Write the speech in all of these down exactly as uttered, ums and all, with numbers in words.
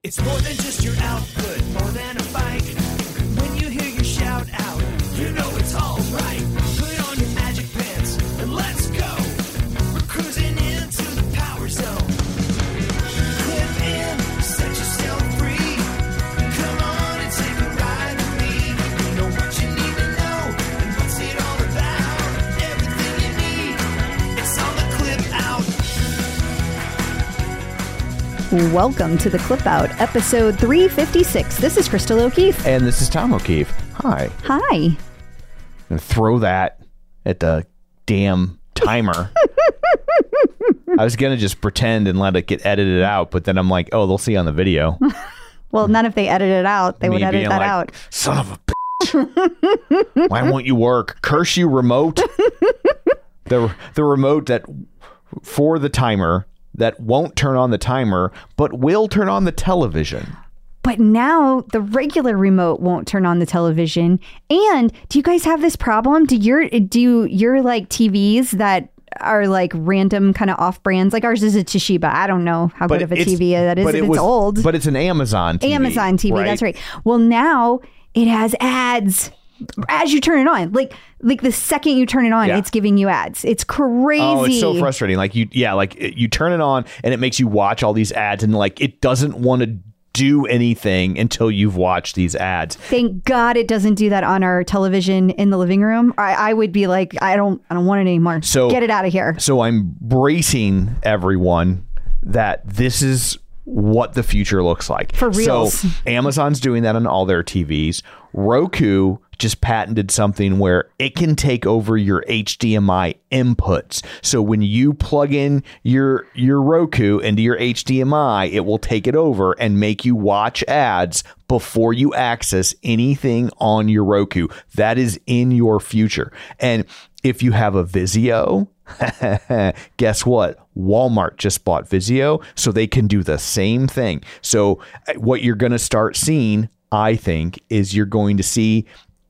It's more than just your output, more than a bike. When you hear your shout out, you know it's all right. Put on your magic pants and let's go. We're cruising into the power zone. Clip in, set yourself free. Come on and take a ride with me. Know what you need to know and what's it all about. Everything you need, it's on the Clip Out. Welcome to the Clip Out, episode three fifty-six. This is Crystal O'Keefe. And this is Tom O'Keefe. Hi. Hi. And throw that at the damn timer. I was going to just pretend and let it get edited out, but then I'm like, oh, they'll see on the video. Well, not if they edit it out. They Me would edit being that like, out. Son of a bitch. Why won't you work? Curse you, remote. the The remote that for the timer that won't turn on the timer, but will turn on the television. But now the regular remote won't turn on the television. And do you guys have this problem? Do your do you, your like T Vs that are like random kind of off brands? Like ours is a Toshiba. I don't know how But good of a it's- T V that is. but If it it's was- old. But it's an Amazon T V. Amazon T V. That's right. Well, now it has ads. As you turn it on, like like the second you turn it on, Yeah. it's giving you ads. It's crazy. Oh, it's so frustrating. Like you, yeah, like it, you turn it on and it makes you watch all these ads, and like it doesn't want to do anything until you've watched these ads. Thank God it doesn't do that on our television in the living room. I, I would be like, I don't, I don't want it anymore. So get it out of here. So I'm bracing everyone that this is what the future looks like. For reals. So Amazon's doing that on all their T Vs. Roku just patented something where it can take over your H D M I inputs. So when you plug in your your Roku into your H D M I, it will take it over and make you watch ads before you access anything on your Roku. That is in your future. And if you have a Vizio, guess what? Walmart just bought Vizio, so they can do the same thing. So what you're going to start seeing, I think, is you're going to see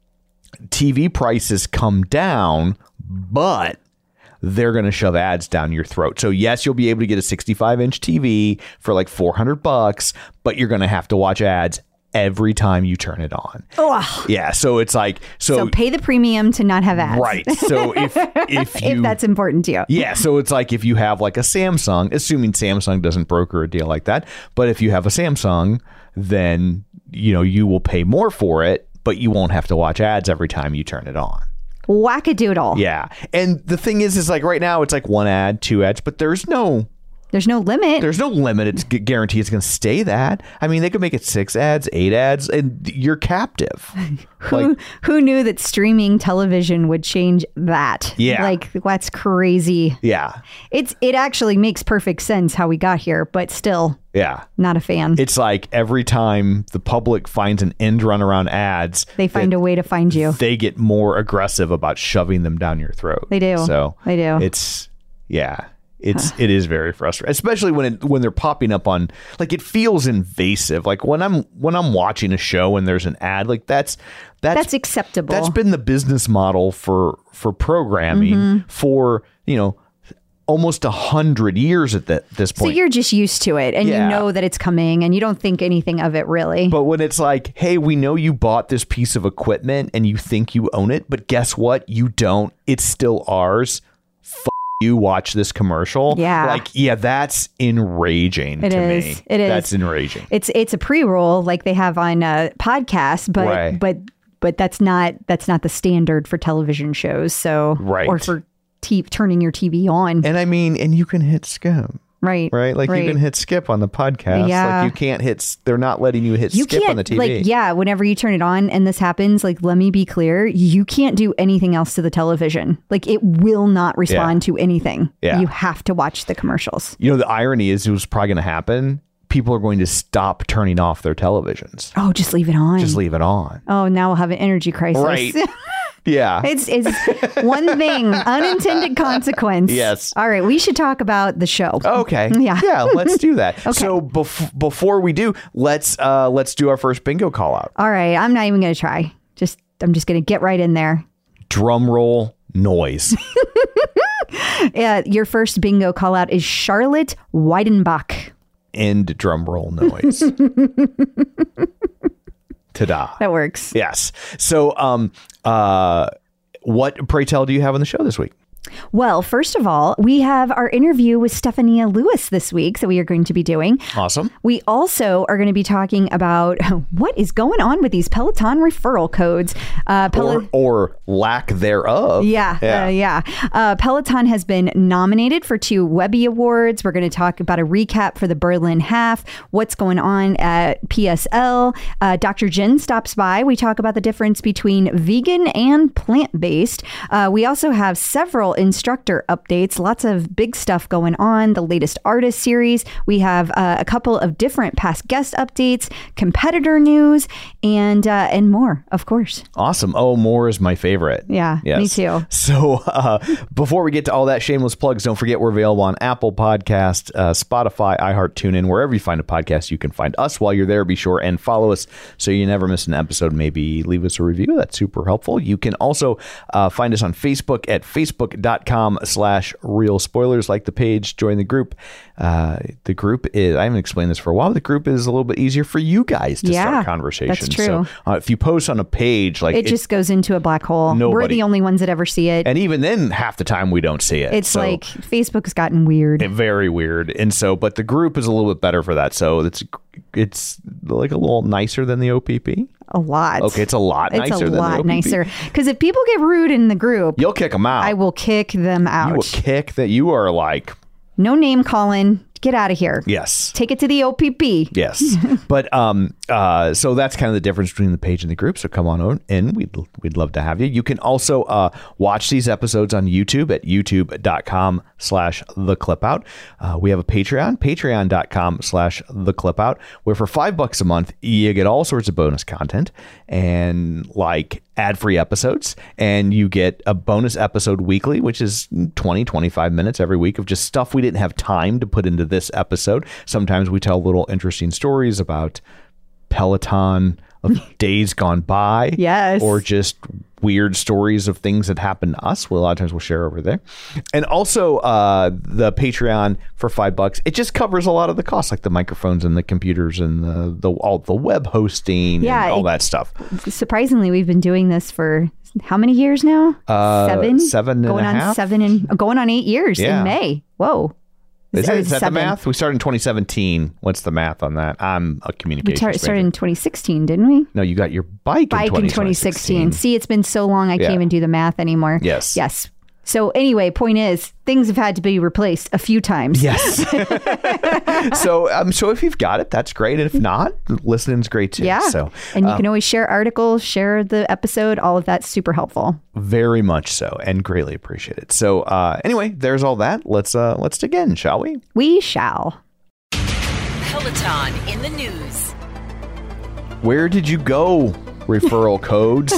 T V prices come down, but they're going to shove ads down your throat. So yes, you'll be able to get a sixty-five inch T V for like four hundred bucks, but you're going to have to watch ads every time you turn it on. Ugh. Yeah. So it's like, so, So pay the premium to not have ads. right. So if, if you, if that's important to you. yeah. So it's like if you have like a Samsung, assuming Samsung doesn't broker a deal like that, but if you have a Samsung, then, you know, you will pay more for it, but you won't have to watch ads every time you turn it on. Wackadoodle. Yeah. And the thing is, is like right now it's like one ad, two ads, but there's no, There's no limit. there's no limit. It's gu- guarantee it's going to stay that. I mean, they could make it six ads, eight ads, and you're captive. who Like, who knew that streaming television would change that? Yeah. Like that's crazy. yeah. It's it actually makes perfect sense how we got here, but still Yeah. not a fan. It's like every time the public finds an end run around ads, They find that a way to find you. they get more aggressive about shoving them down your throat. They do. So They do. It's yeah. It's it is very frustrating, especially when it when they're popping up on, like, it feels invasive. Like when I'm when I'm watching a show and there's an ad, like that's that's That's acceptable. That's been the business model for for programming Mm-hmm. for, you know, almost a hundred years at that this So point. you're just used to it and Yeah. you know that it's coming and you don't think anything of it really. But when it's like, hey, we know you bought this piece of equipment and you think you own it, but guess what? You don't. It's still ours. F- you watch this commercial. Yeah. Like, yeah, that's enraging It to is. me. It is. That's enraging. It's it's a pre-roll like they have on uh, podcasts, but Right. but but that's not that's not the standard for television shows. So Right. or for t- turning your T V on. And I mean, and you can hit skip, right. right? Like right. you can hit skip on the podcast. Yeah. Like you can't hit, s- they're not letting you hit You skip can't on the T V. like yeah, whenever you turn it on and this happens, like let me be clear, you can't do anything else to the television. Like it will not respond to anything. Yeah. You have to watch the commercials. You know, the irony is it was probably going to happen. People are going to stop turning off their televisions. Oh, just leave it on. Just leave it on. Oh, now we'll have an energy crisis. Right. Yeah. It's it's one thing, unintended consequence. Yes. All right, we should talk about the show. Okay. Yeah. Yeah. Let's do that. Okay. So bef- before we do, let's uh, let's do our first bingo call out. All right, I'm not even going to try. Just I'm just going to get right in there. Drum roll noise. Uh, your first bingo call out is Charlotte Weidenbach. end drum roll noise. Ta-da. That works. Yes. So, um, uh, what, pray tell, do you have on the show this week? Well, first of all, we have our interview with Stephania Lewis this week that we are going to be doing. Awesome. We also are going to be talking about what is going on with these Peloton referral codes. Uh, Pel- or, or lack thereof. Yeah, yeah. Uh, yeah. Uh, Peloton has been nominated for two Webby Awards. We're going to talk about a recap for the Berlin Half, what's going on at P S L. Uh, Doctor Jen stops by. We talk about the difference between vegan and plant-based. Uh, we also have several instructor updates, lots of big stuff going on, the latest artist series. We have uh, a couple of different past guest updates, competitor news, and uh, and more, of course. Awesome. Oh, more is my favorite. Yeah, yes. Me too. So uh, before we get to all that shameless plugs, don't forget we're available on Apple Podcast, uh, Spotify, iHeart, TuneIn, wherever you find a podcast, you can find us. While you're there, be sure and follow us so you never miss an episode. Maybe leave us a review. That's super helpful. You can also uh, find us on Facebook at facebook.com slash real spoilers. Like the page, join the group. Uh, the group is, I haven't explained this for a while, but the group is a little bit easier for you guys to yeah, start conversations. That's true. So uh, if you post on a page, like it, it just goes into a black hole. Nobody, We're the only ones that ever see it. And even then, half the time we don't see it. It's so, like Facebook's gotten weird. it, very weird. And so, but the group is a little bit better for that. So it's it's like a little nicer than the O P P. A lot. Okay, it's a lot it's nicer a than the O P lot P. nicer. Because if people get rude in the group, You'll kick them out. I will kick them out. You will kick that. You are like, no name calling. Get out of here. yes. Take it to the O P P. Yes. But um uh so that's kind of the difference between the page and the group. So come on in. We'd we'd love to have you. You can also uh watch these episodes on YouTube at youtube.com slash the clip out. Uh, we have a Patreon, patreon.com slash the clip out, where for five bucks a month you get all sorts of bonus content and like ad-free episodes, and you get a bonus episode weekly, which is twenty, twenty-five minutes every week of just stuff we didn't have time to put into this episode. Sometimes we tell little interesting stories about Peloton of days gone by. Yes. Or just weird stories of things that happened to us. Well, a lot of times we'll share over there. And also uh, the Patreon for five bucks. It just covers a lot of the costs, like the microphones and the computers and the, the all the web hosting yeah, and all it, that stuff. Surprisingly, we've been doing this for how many years now? Uh, seven? Seven and going a on half? seven and going on eight years Yeah. in May. Whoa. Is, that, is that the seven. math? We started in twenty seventeen. What's the math on that? I'm a We communications tar- started in major. twenty sixteen, didn't we? No, you got your bike, Bike in in twenty sixteen. See, it's been so long I Yeah. can't even do the math anymore. Yes. Yes. So anyway, point is, things have had to be replaced a few times. Yes. so um, so if you've got it, that's great. And if not, listening's great too. Yeah. So and you uh, can always share articles, share the episode. All of that's super helpful. very much so, and greatly appreciate it. So uh, anyway, there's all that. Let's uh, let's dig in, shall we? We shall. Peloton in the news. Where did you go? Referral codes.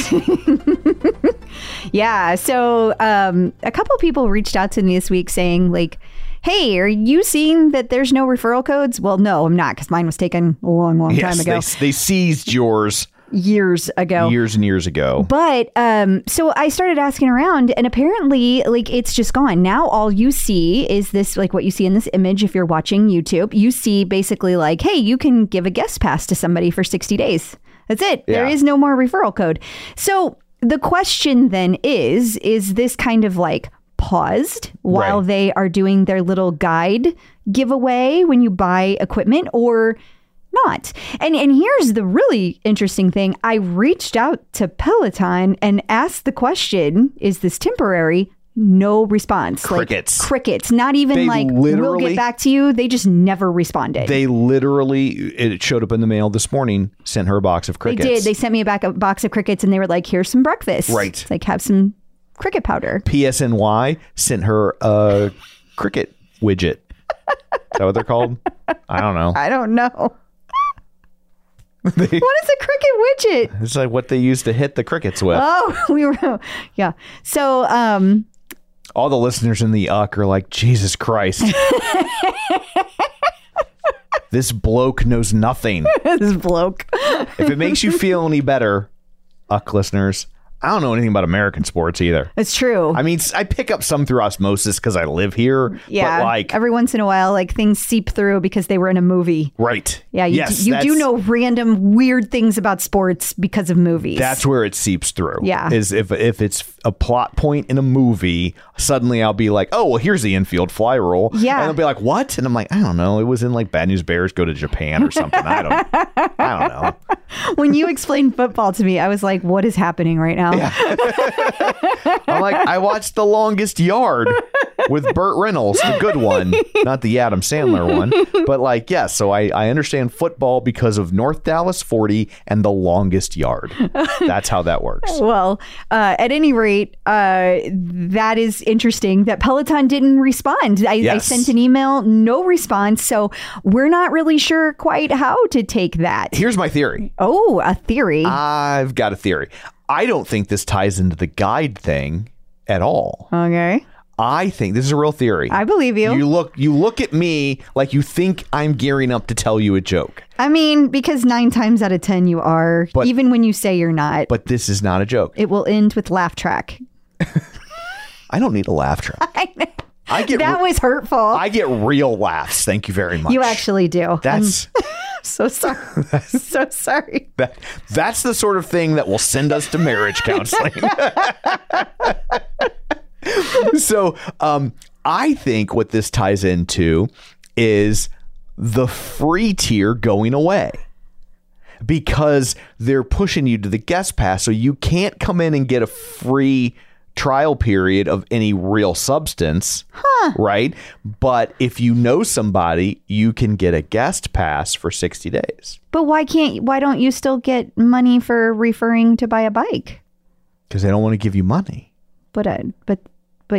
Yeah. So um, a couple people reached out to me this week saying like, hey, are you seeing that there's no referral codes? Well, no, I'm not, because mine was taken a long, long time yes, ago. they, they seized yours years ago. years and years ago. But um, so I started asking around, and apparently, like, it's just gone. Now all you see is this, like what you see in this image. If you're watching YouTube, you see basically like, hey, you can give a guest pass to somebody for sixty days. That's it. Yeah. There is no more referral code. So the question then is, is this kind of like paused while Right. they are doing their little guide giveaway when you buy equipment, or not? And and here's the really interesting thing. I reached out to Peloton and asked the question, is this temporary? No response. Crickets. Like, crickets. Not even They like, we'll literally- get back to you. They just never responded. They literally, it showed up in the mail this morning, sent her a box of They crickets. did. They sent me a, back, a box of crickets, and they were like, here's some breakfast. Right. It's like, have some cricket powder. P S N Y sent her a cricket widget. Is that what they're called? I don't know. I don't know. They- What is a cricket widget? It's like what they use to hit the crickets with. Oh, we were, yeah. So, um, All the listeners in the U C are like, Jesus Christ. This bloke knows nothing. this bloke. If it makes you feel any better, U C listeners, I don't know anything about American sports either. It's true. I mean, I pick up some through osmosis because I live here. yeah. But like, every once in a while, like things seep through because they were in a movie. right. Yeah. You, yes, you do that's- know random weird things about sports because of movies. That's where it seeps through. Yeah. Is if if it's a plot point in a movie, suddenly I'll be like, oh, well, here's the infield fly rule. Yeah. And they'll be like, what? And I'm like, I don't know. It was in like Bad News Bears Go to Japan or something. I don't I don't know. When you explained football to me, I was like, what is happening right now? I'm like, I watched The Longest Yard with Burt Reynolds, the good one, not the Adam Sandler one. But like, yeah, so I, I understand football because of North Dallas forty and The Longest Yard. That's how that works. Well, uh, at any rate, uh, that is interesting that Peloton didn't respond. I, I Yes. sent an email, no response. So we're not really sure quite how to take that. Here's my theory. Oh, a theory. I've got a theory. I don't think this ties into the guide thing at all. okay. I think this is a real theory. I believe you. You look you look at me like you think I'm gearing up to tell you a joke. I mean, because nine times out of ten you are, But- even when you say you're not. But this is not a joke. It will end with laugh track. I don't need a laugh track. I get That re- was hurtful. I get real laughs. Thank you very much. you actually do. That's I'm so sorry. so sorry. that, that's the sort of thing that will send us to marriage counseling. So, um, I think what this ties into is the free tier going away because they're pushing you to the guest pass. So you can't come in and get a free trial period of any real substance. Huh. Right. But if you know somebody, you can get a guest pass for sixty days But why can't, why don't you still get money for referring to buy a bike? because they don't want to give you money. But, uh, but, but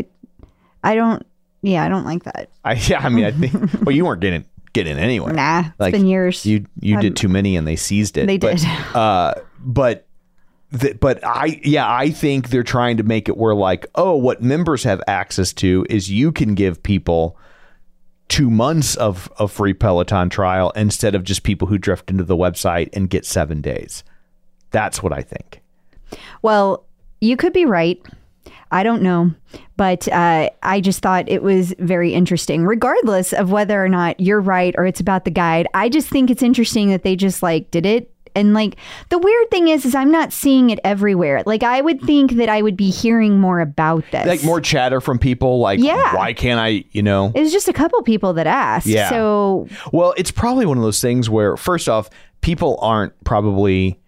I don't, yeah, I don't like that. I, yeah, I mean, I think, well, you weren't getting getting anywhere. Nah, it's been years. You you I'm- did too many and they seized it. They But, did. Uh, but th- but I yeah I think they're trying to make it where like, oh, what members have access to is you can give people two months of of free Peloton trial instead of just people who drift into the website and get seven days. That's what I think. Well, you could be right. I don't know. But uh, I just thought it was very interesting, regardless of whether or not you're right or it's about the guide. I just think it's interesting that they just like did it. And like the weird thing is, is I'm not seeing it everywhere. Like I would think that I would be hearing more about this. Like more chatter from people like, Yeah. why can't I, you know? It was just a couple people that asked. Yeah. So Well, it's probably one of those things where, first off, people aren't probably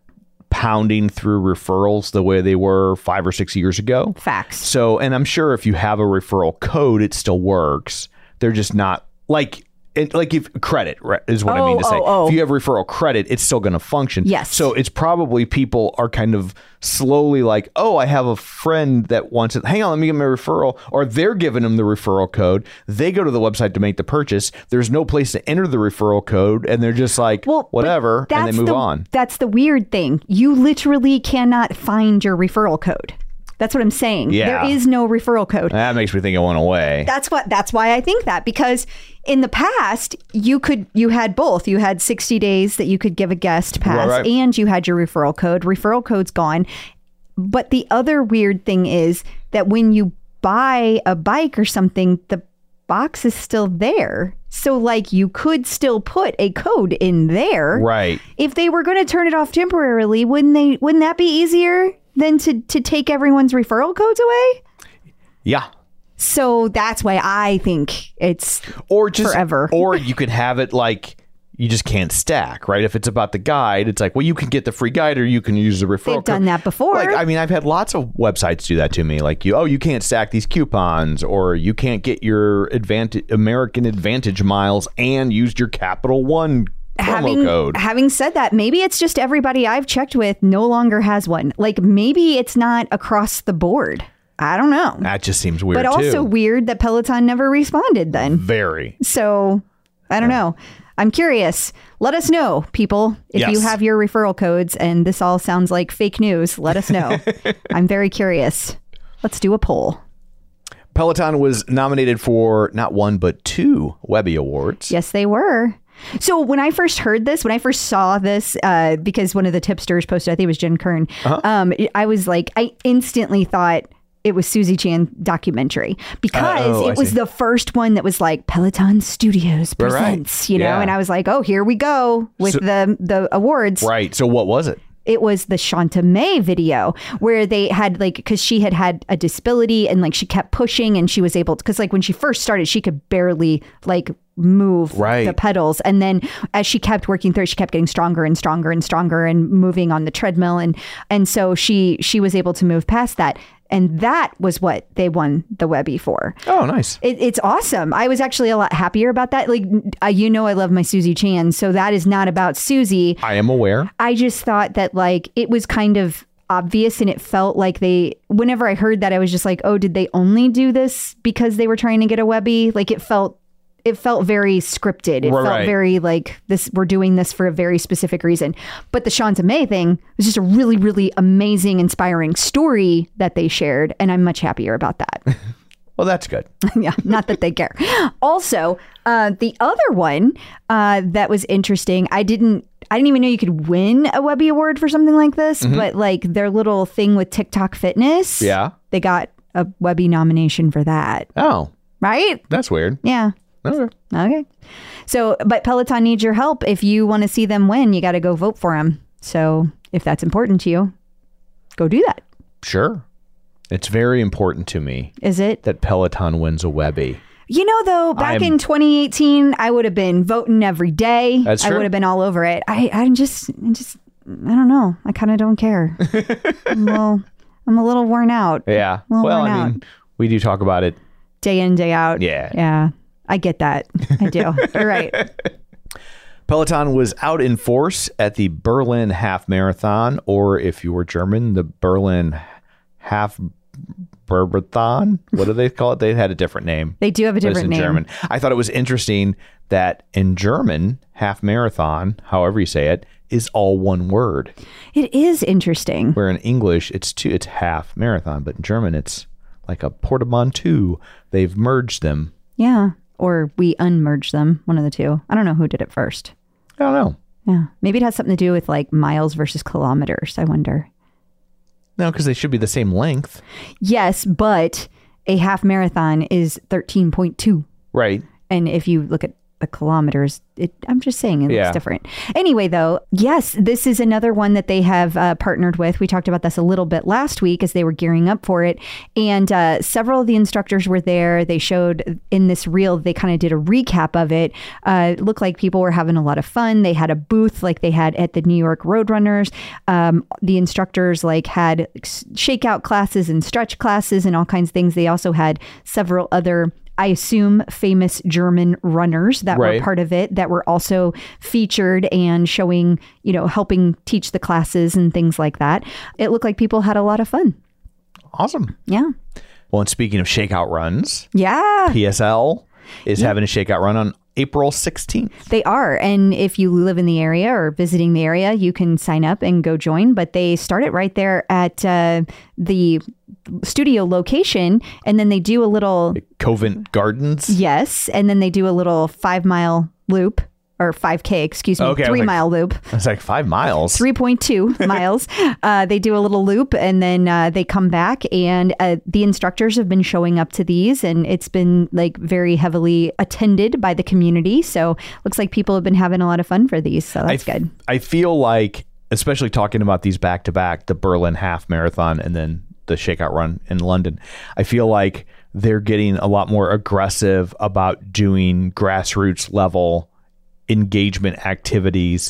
pounding through referrals the way they were five or six years ago. facts. So, and I'm sure if you have a referral code, it still works. They're just not like, it, like if credit right, is what I mean to Oh, say. oh, oh. If you have referral credit, it's still going to function. Yes. So it's probably people are kind of slowly like, oh, I have a friend that wants it. Hang on, let me get my referral. Or they're giving them the referral code. They go to the website to make the purchase. There's no place to enter the referral code. And they're just like, Well, but whatever. And they that's move the, on. That's the weird thing. You literally cannot find your referral code. That's what I'm saying. Yeah. There is no referral code. That makes me think it went away. That's what that's why I think that, because in the past you could you had both. You had sixty days that you could give a guest pass Right, right. and you had your referral code. Referral code's gone. But the other weird thing is that when you buy a bike or something, the box is still there. So like you could still put a code in there. Right. If they were going to turn it off temporarily, wouldn't they wouldn't that be easier than to to take everyone's referral codes away? Yeah. So that's why I think it's Or just forever. Or you could have it like you just can't stack, right? If it's about the guide, it's like, well, you can get the free guide or you can use the referral They've code. done that before. Like, I mean, I've had lots of websites do that to me. Like, you, oh, you can't stack these coupons, or you can't get your advantage American Advantage miles and use your Capital One promo having code. having said that, maybe it's just everybody I've checked with no longer has one. Like maybe it's not across the board. I don't know. That just seems weird, But also too. weird that Peloton never responded then. Very. So I don't know. I'm curious. Let us know, people. If Yes. you have your referral codes and this all sounds like fake news, let us know. I'm very curious. Let's do a poll. Peloton was nominated for not one, but two Webby Awards. Yes, they were. So when I first heard this, when I first saw this, uh, because one of the tipsters posted, I think it was Jen Kern, uh-huh. um, I was like, I instantly thought it was Susie Chan documentary because oh, it I was see. the first one that was like Peloton Studios presents, right. you know, yeah. and I was like, oh, here we go with So, the the awards. Right. So what was it? It was the Shanta May video where they had like, because she had had a disability and like she kept pushing and she was able to, because like when she first started, she could barely like move right. the pedals. And then as she kept working through, she kept getting stronger and stronger and stronger and moving on the treadmill. And and so she she was able to move past that. And that was what they won the Webby for. Oh, nice. It, it's awesome. I was actually a lot happier about that. Like, uh, you know, I love my Susie Chan. So that is not about Susie. I am aware. I just thought that like it was kind of obvious and it felt like they, whenever I heard that, I was just like, oh, did they only do this because they were trying to get a Webby? Like it felt It felt very scripted. It Right. felt very like this. We're doing this for a very specific reason. But the Shanta May thing was just a really, really amazing, inspiring story that they shared, and I'm much happier about that. Well, that's good. Yeah, not that they care. Also, uh, the other one uh, that was interesting, I didn't. I didn't even know you could win a Webby Award for something like this. Mm-hmm. But like their little thing with TikTok Fitness, Yeah. they got a Webby nomination for that. Oh, Right? that's weird. Yeah. Okay. Okay. So, but Peloton needs your help. If you want to see them win, you got to go vote for them. So if that's important to you, go do that. Sure. It's very important to me Is it? that Peloton wins a Webby. You know, though, back I'm- in twenty eighteen, I would have been voting every day. That's I true. would have been all over it. I, I'm just, I'm just, I don't know. I kind of don't care. I'm, a little, I'm a little worn out. Yeah. Well, well, worn I mean, out. we do talk about it. Day in, day out. Yeah. Yeah. I get that. I do. You're right. Peloton was out in force at the Berlin Half Marathon, or if you were German, the Berlin Half Marathon. What do they call it? They had a different name. They do have a But it's different in name. German. I thought it was interesting that in German, half marathon, however you say it, is all one word. It is interesting. Where in English, it's two, it's half marathon, but in German, it's like a portmanteau. They've merged them. Yeah. Or we unmerge them. One of the two. I don't know who did it first. I don't know. Yeah. Maybe it has something to do with like miles versus kilometers. I wonder. No, because they should be the same length. Yes, but a half marathon is thirteen point two. Right. And if you look at the kilometers, it, I'm just saying it Yeah. looks different. Anyway, though, yes, this is another one that they have uh, partnered with. We talked about this a little bit last week as they were gearing up for it. And uh, several of the instructors were there. They showed in this reel, they kind of did a recap of it. Uh, it looked like people were having a lot of fun. They had a booth like they had at the New York Roadrunners. Um, the instructors like had shakeout classes and stretch classes and all kinds of things. They also had several other, I assume, famous German runners that Right. were part of it that were also featured and showing, you know, helping teach the classes and things like that. It looked like people had a lot of fun. Awesome. Yeah. Well, and speaking of shakeout runs, Yeah, P S L is having a shakeout run on April sixteenth. they are. And if you live in the area or visiting the area, you can sign up and go join. But they start it right there at uh, the studio location. And then they do a little, Covent Gardens. yes. And then they do a little five mile loop or five K, excuse me, Okay, I was three like- mile loop. It's like five miles. three point two miles. Uh, they do a little loop and then uh, they come back and uh, the instructors have been showing up to these and it's been like very heavily attended by the community. So looks like people have been having a lot of fun for these. So that's I f- good. I feel like, especially talking about these back to back, the Berlin Half Marathon and then the shakeout run in London, I feel like they're getting a lot more aggressive about doing grassroots level engagement activities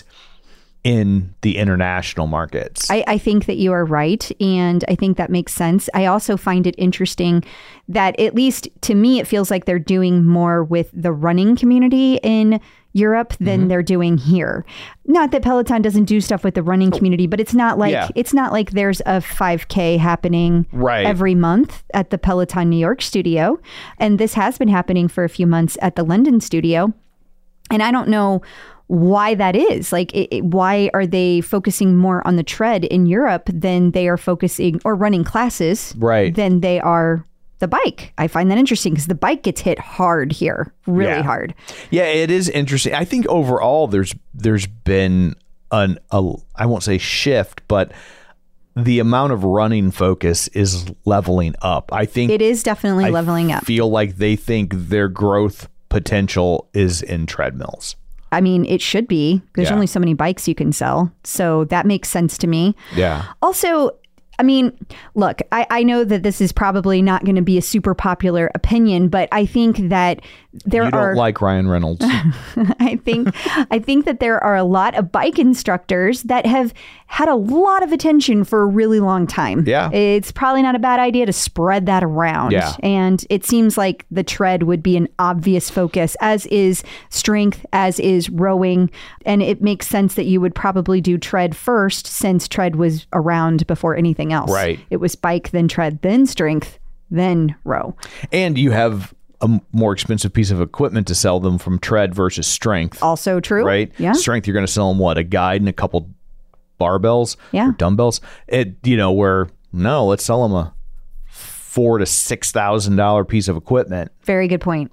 in the international markets. I, I think that you are right. And I think that makes sense. I also find it interesting that, at least to me, it feels like they're doing more with the running community in Europe than Mm-hmm. they're doing here. Not that Peloton doesn't do stuff with the running community, but it's not like Yeah. it's not like there's a five K happening Right. every month at the Peloton New York studio. And this has been happening for a few months at the London studio. And I don't know why that is. Like, it, it- why are they focusing more on the tread in Europe than they are focusing or running classes Right. than they are the bike. I find that interesting because the bike gets hit hard here, really Yeah. hard. Yeah, it is interesting. I think overall there's there's been an a I won't say shift, but the amount of running focus is leveling up. I think It is definitely I leveling up. feel like they think their growth potential is in treadmills. I mean, it should be. There's Yeah. only so many bikes you can sell. So that makes sense to me. Yeah. Also, I mean, look, I, I know that this is probably not going to be a super popular opinion, but I think that there You don't are like Ryan Reynolds. I think I think that there are a lot of bike instructors that have had a lot of attention for a really long time. Yeah. It's probably not a bad idea to spread that around. Yeah. And it seems like the tread would be an obvious focus, as is strength, as is rowing. And it makes sense that you would probably do tread first, since tread was around before anything else. Right. It was bike, then tread, then strength, then row. And you have a m- more expensive piece of equipment to sell them from tread versus strength. Also true. Right? Yeah. Strength, you're going to sell them what? A guide and a couple barbells? Yeah. Or dumbbells? It, you know, where, no, let's sell them a four to six thousand dollar piece of equipment. Very good point.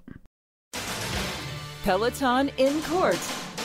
Peloton in court.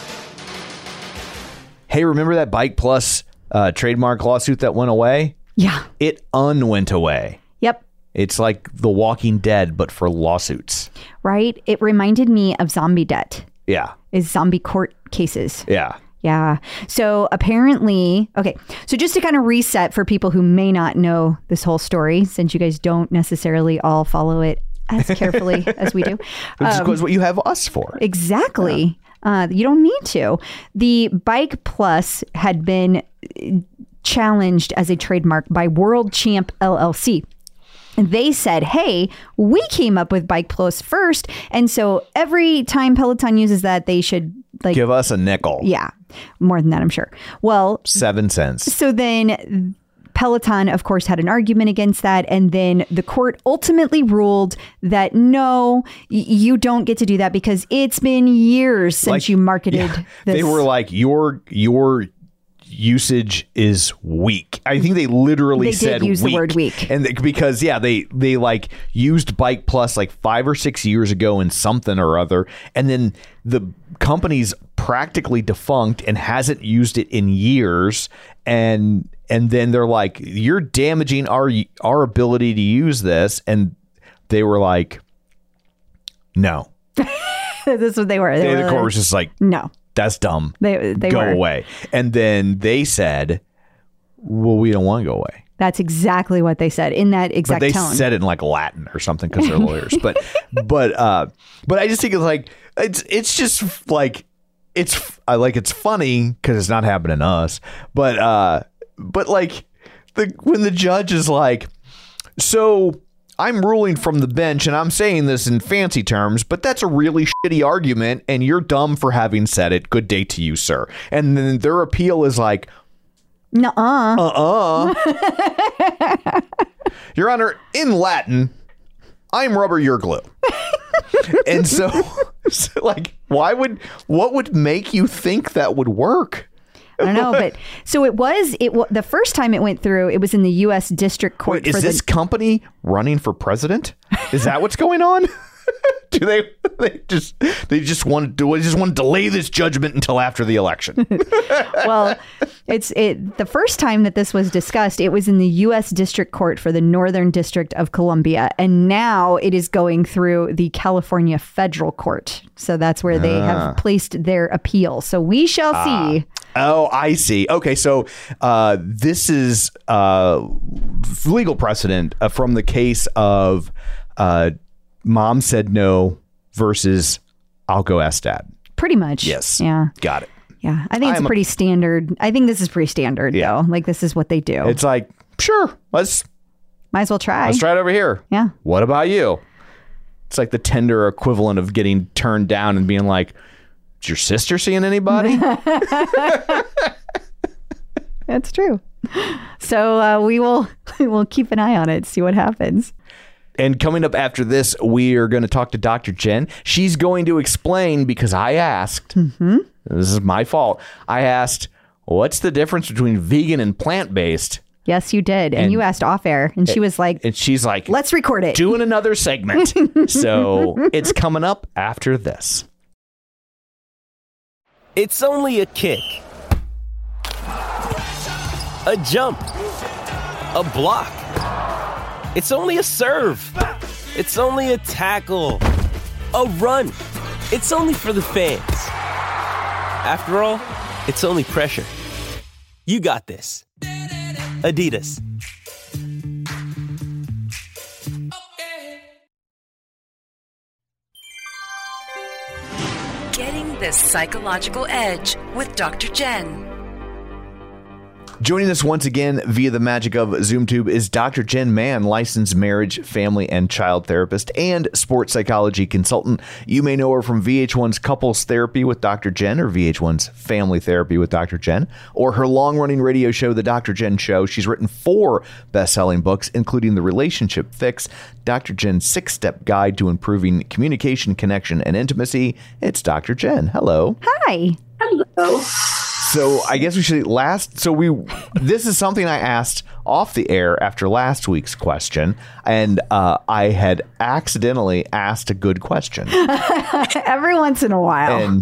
Hey, remember that Bike Plus uh, trademark lawsuit that went away? Yeah. It un-went away. Yep. It's like The Walking Dead, but for lawsuits. Right? It reminded me of zombie debt, Yeah. is zombie court cases. Yeah. Yeah. So apparently, okay. So just to kind of reset for people who may not know this whole story, since you guys don't necessarily all follow it as carefully as we do. Which Um, is what you have us for. Exactly. Uh, you don't need to. The Bike Plus had been challenged as a trademark by World Champ L L C. They said, hey, we came up with Bike Plus first. And so every time Peloton uses that, they should like, Give us a nickel. yeah, more than that, I'm sure. Well, Seven cents. so then Peloton, of course, had an argument against that. And then the court ultimately ruled that no, y- you don't get to do that because it's been years since Like, you marketed Yeah. this. They were like, your your usage is weak. I think they literally They did said use the weak. word weak. And they, because yeah, they they like used Bike Plus like five or six years ago in something or other, and then the company's practically defunct and hasn't used it in years, and and then they're like, you're damaging our our ability to use this, and they were like, no. That's what they were. They And were the court was just like, no, that's dumb. they they go were. away. And then they said, well, we don't want to go away. That's exactly what they said in that But exact they tone. said it in like Latin or something because they're lawyers. But but uh but I just think it's like it's it's just like it's I like it's funny because it's not happening to us. But uh but like the when the judge is like, so I'm ruling from the bench and I'm saying this in fancy terms, but that's a really shitty argument and you're dumb for having said it. Good day to you, sir. And then their appeal is like, Nuh-uh. uh-uh. Your Honor, in Latin, I'm rubber, you're glue. And so, so, like, why would, what would make you think that would work? I don't know, but so it was. It wa- the first time it went through. It was in the U S District Court. Wait, is for this the, company running for president? Is that what's going on? Do they they just they just want to they just want to delay this judgment until after the election? well, it's it. The first time that this was discussed, it was in the U S District Court for the Northern District of Columbia, and now it is going through the California Federal Court. So that's where they have placed their appeal. So we shall see. Oh, I see. Okay, so uh, this is uh, legal precedent uh, from the case of uh, Mom Said No versus I'll Go Ask Dad. Pretty much. Yes. Yeah. Got it. Yeah. I think it's I'm a- pretty standard. I think this is pretty standard, Yeah. though. Like, this is what they do. It's like, sure, let's Might as well try. let's try it over here. Yeah. What about you? It's like the tender equivalent of getting turned down and being like, is your sister seeing anybody? That's true. So uh, we will we will keep an eye on it, see what happens. And coming up after this, we are going to talk to Doctor Jen. She's going to explain, because I asked, Mm-hmm. this is my fault. I asked, what's the difference between vegan and plant-based? Yes, you did. And, And- you asked off air, and she was like, And she's like, let's record it. doing another segment. So it's coming up after this. It's only a kick, a jump, a block. It's only a serve. It's only a tackle, a run. It's only for the fans. After all, it's only pressure. You got this. Adidas. Getting the psychological edge with Doctor Jen. Joining us once again via the magic of ZoomTube is Doctor Jen Mann, licensed marriage, family, and child therapist and sports psychology consultant. You may know her from V H one's Couples Therapy with Doctor Jen, or V H one's Family Therapy with Doctor Jen, or her long-running radio show, The Doctor Jen Show. She's written four best-selling books, including The Relationship Fix, Doctor Jen's Six-Step Guide to Improving Communication, Connection, and Intimacy. It's Doctor Jen. Hello. Hi. Hello. So I guess we should last. So we, this is something I asked off the air after last week's question, and uh, I had accidentally asked a good question. Every once in a while. And,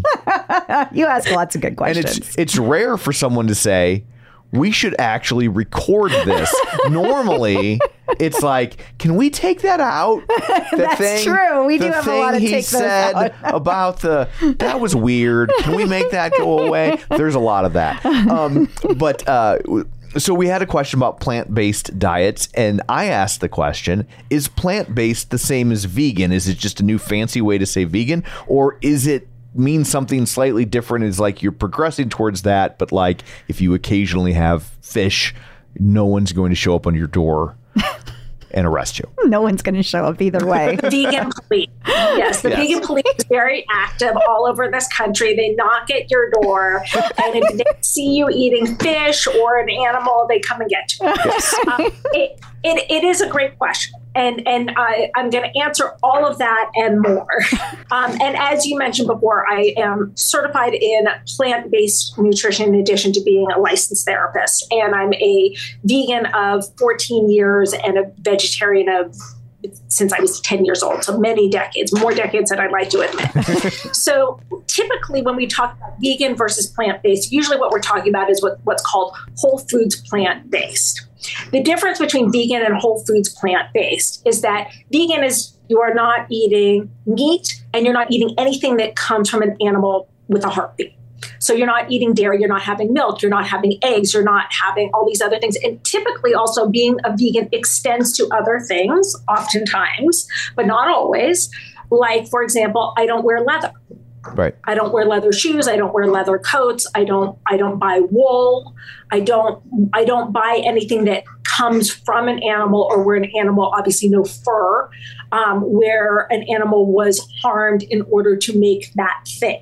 you ask lots of good and questions. it's it's rare for someone to say, we should actually record this. Normally, it's like, can we take that out? The That's true. We do the have a lot of thing he take those said out. about the, that was weird. Can we make that go away? There's a lot of that. Um, but uh, so we had a question about plant-based diets, and I asked the question, is plant-based the same as vegan? Is it just a new fancy way to say vegan? Or is it mean something slightly different? Is like you're progressing towards that, but like if you occasionally have fish, no one's going to show up on your door and arrest you. No one's going to show up either way. Vegan police. Yes, the Yes. vegan police is very active all over this country. They knock at your door, and if they see you eating fish or an animal, they come and get you. Um, it, it, it is a great question. And and I, I'm going to answer all of that and more. Um, and as you mentioned before, I am certified in plant-based nutrition in addition to being a licensed therapist. And I'm a vegan of fourteen years and a vegetarian of since I was ten years old. So many decades, more decades than I'd like to admit. So typically when we talk about vegan versus plant-based, usually what we're talking about is what, what's called whole foods plant-based. The difference between vegan and whole foods plant-based is that vegan is you are not eating meat and you're not eating anything that comes from an animal with a heartbeat. So you're not eating dairy, you're not having milk, you're not having eggs, you're not having all these other things. And typically also being a vegan extends to other things, oftentimes, but not always. Like, for example, I don't wear leather. Right. I don't wear leather shoes. I don't wear leather coats. I don't. I don't buy wool. I don't. I don't buy anything that comes from an animal or where an animal, obviously no fur, um, where an animal was harmed in order to make that thing.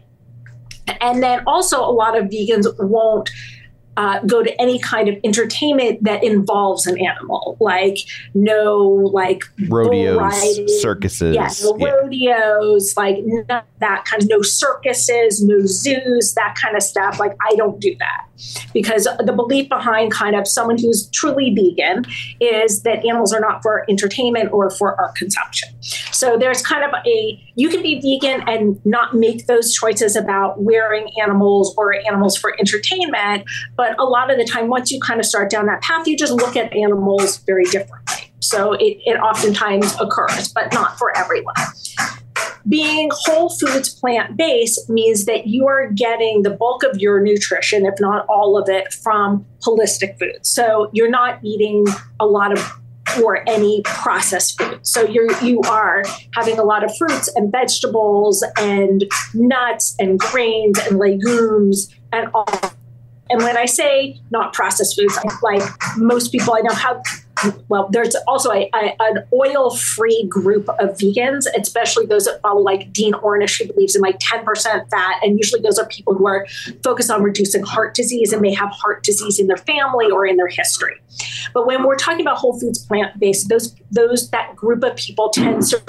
And then also, a lot of vegans won't uh, go to any kind of entertainment that involves an animal, like no like Rodeos, bull riding. circuses. Yeah, no Yeah. rodeos, like none of that kind of, no circuses, no zoos, that kind of stuff. Like I don't do that because the belief behind kind of someone who's truly vegan is that animals are not for entertainment or for our consumption. So there's kind of a, you can be vegan and not make those choices about wearing animals or animals for entertainment. But a lot of the time, once you kind of start down that path, you just look at animals very differently. So it, it oftentimes occurs, but not for everyone. Being whole foods plant-based means that you are getting the bulk of your nutrition, if not all of it, from holistic foods. So you're not eating a lot of or any processed food. So you're, you are having a lot of fruits and vegetables and nuts and grains and legumes and all. And when I say not processed foods, like most people I know have, well, there's also a, a, an oil-free group of vegans, especially those that follow like Dean Ornish, who believes in like ten percent fat. And usually those are people who are focused on reducing heart disease and may have heart disease in their family or in their history. But when we're talking about whole foods plant-based, those those that group of people tends to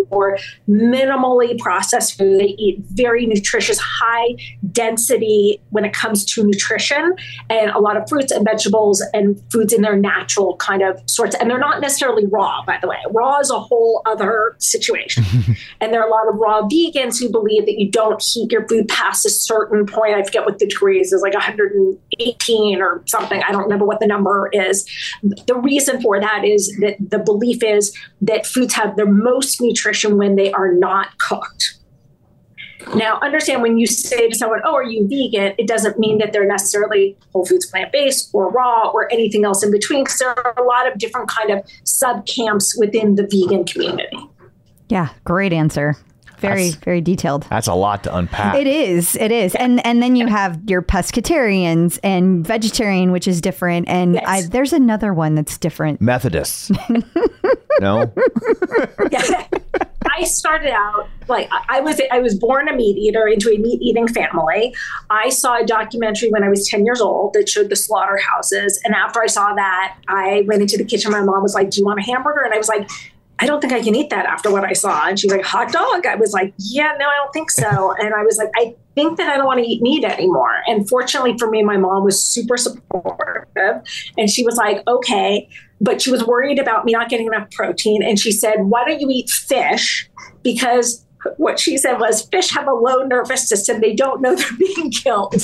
for minimally processed food. They eat very nutritious, high density when it comes to nutrition, and a lot of fruits and vegetables and foods in their natural kind of sorts. And they're not necessarily raw, by the way. Raw is a whole other situation. And there are a lot of raw vegans who believe that you don't heat your food past a certain point. I forget what the degrees is, like one hundred eighteen or something. I don't remember what the number is. The reason for that is that the belief is that foods have their most nutrition when they are not cooked. Now, understand when you say to someone, oh, are you vegan? It doesn't mean that they're necessarily whole foods plant-based or raw or anything else in between, because there are a lot of different kind of sub-camps within the vegan community. Yeah, great answer. Very, That's- very detailed. That's a lot to unpack. It is. It is. And and then you have your pescatarians and vegetarian, which is different. And Yes. I, there's another one that's different. Methodists. No? Yeah. I started out like I was I was born a meat eater into a meat eating family. I saw a documentary when I was ten years old that showed the slaughterhouses. And after I saw that, I went into the kitchen. My mom was like, do you want a hamburger? And I was like, I don't think I can eat that after what I saw. And she's like, hot dog? I was like, yeah, no, I don't think so. And I was like, I think that I don't want to eat meat anymore. And fortunately for me, my mom was super supportive. And she was like, okay. But she was worried about me not getting enough protein. And she said, why don't you eat fish? Because what she said was fish have a low nervous system. They don't know they're being killed.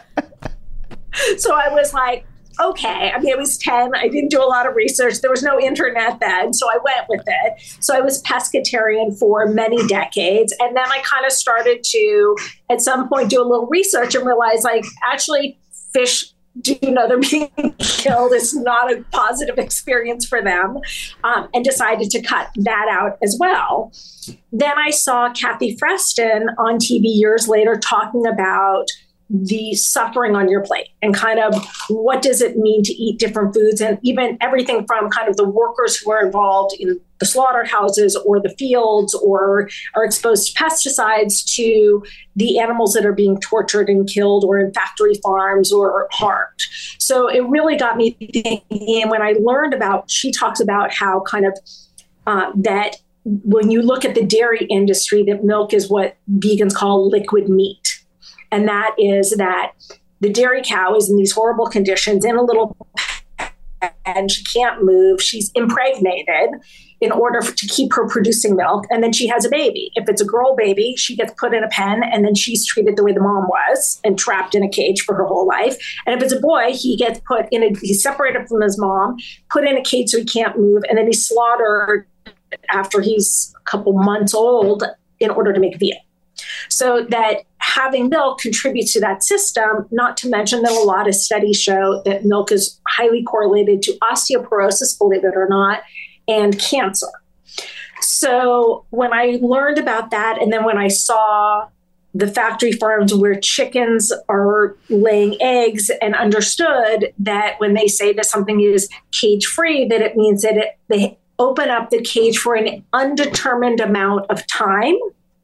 So I was like, okay. I mean, I was ten. I didn't do a lot of research. There was no internet then. So I went with it. So I was pescatarian for many decades. And then I kind of started to, at some point, do a little research and realize, like, actually, fish do know they're being killed. It's not a positive experience for them, um, and decided to cut that out as well. Then I saw Kathy Freston on T V years later talking about the suffering on your plate and kind of what does it mean to eat different foods, and even everything from kind of the workers who are involved in the slaughterhouses or the fields or are exposed to pesticides to the animals that are being tortured and killed or in factory farms or harmed. So it really got me thinking. And when I learned about, she talks about how kind of uh, that when you look at the dairy industry, that milk is what vegans call liquid meat. And that is that the dairy cow is in these horrible conditions in a little pen, and she can't move. She's impregnated in order for, to keep her producing milk. And then she has a baby. If it's a girl baby, she gets put in a pen, and then she's treated the way the mom was and trapped in a cage for her whole life. And if it's a boy, he gets put in a, he's separated from his mom, put in a cage so he can't move, and then he's slaughtered after he's a couple months old in order to make veal. So that having milk contributes to that system, not to mention that a lot of studies show that milk is highly correlated to osteoporosis, believe it or not, and cancer. So when I learned about that, and then when I saw the factory farms where chickens are laying eggs, and understood that when they say that something is cage-free, that it means that it, they open up the cage for an undetermined amount of time,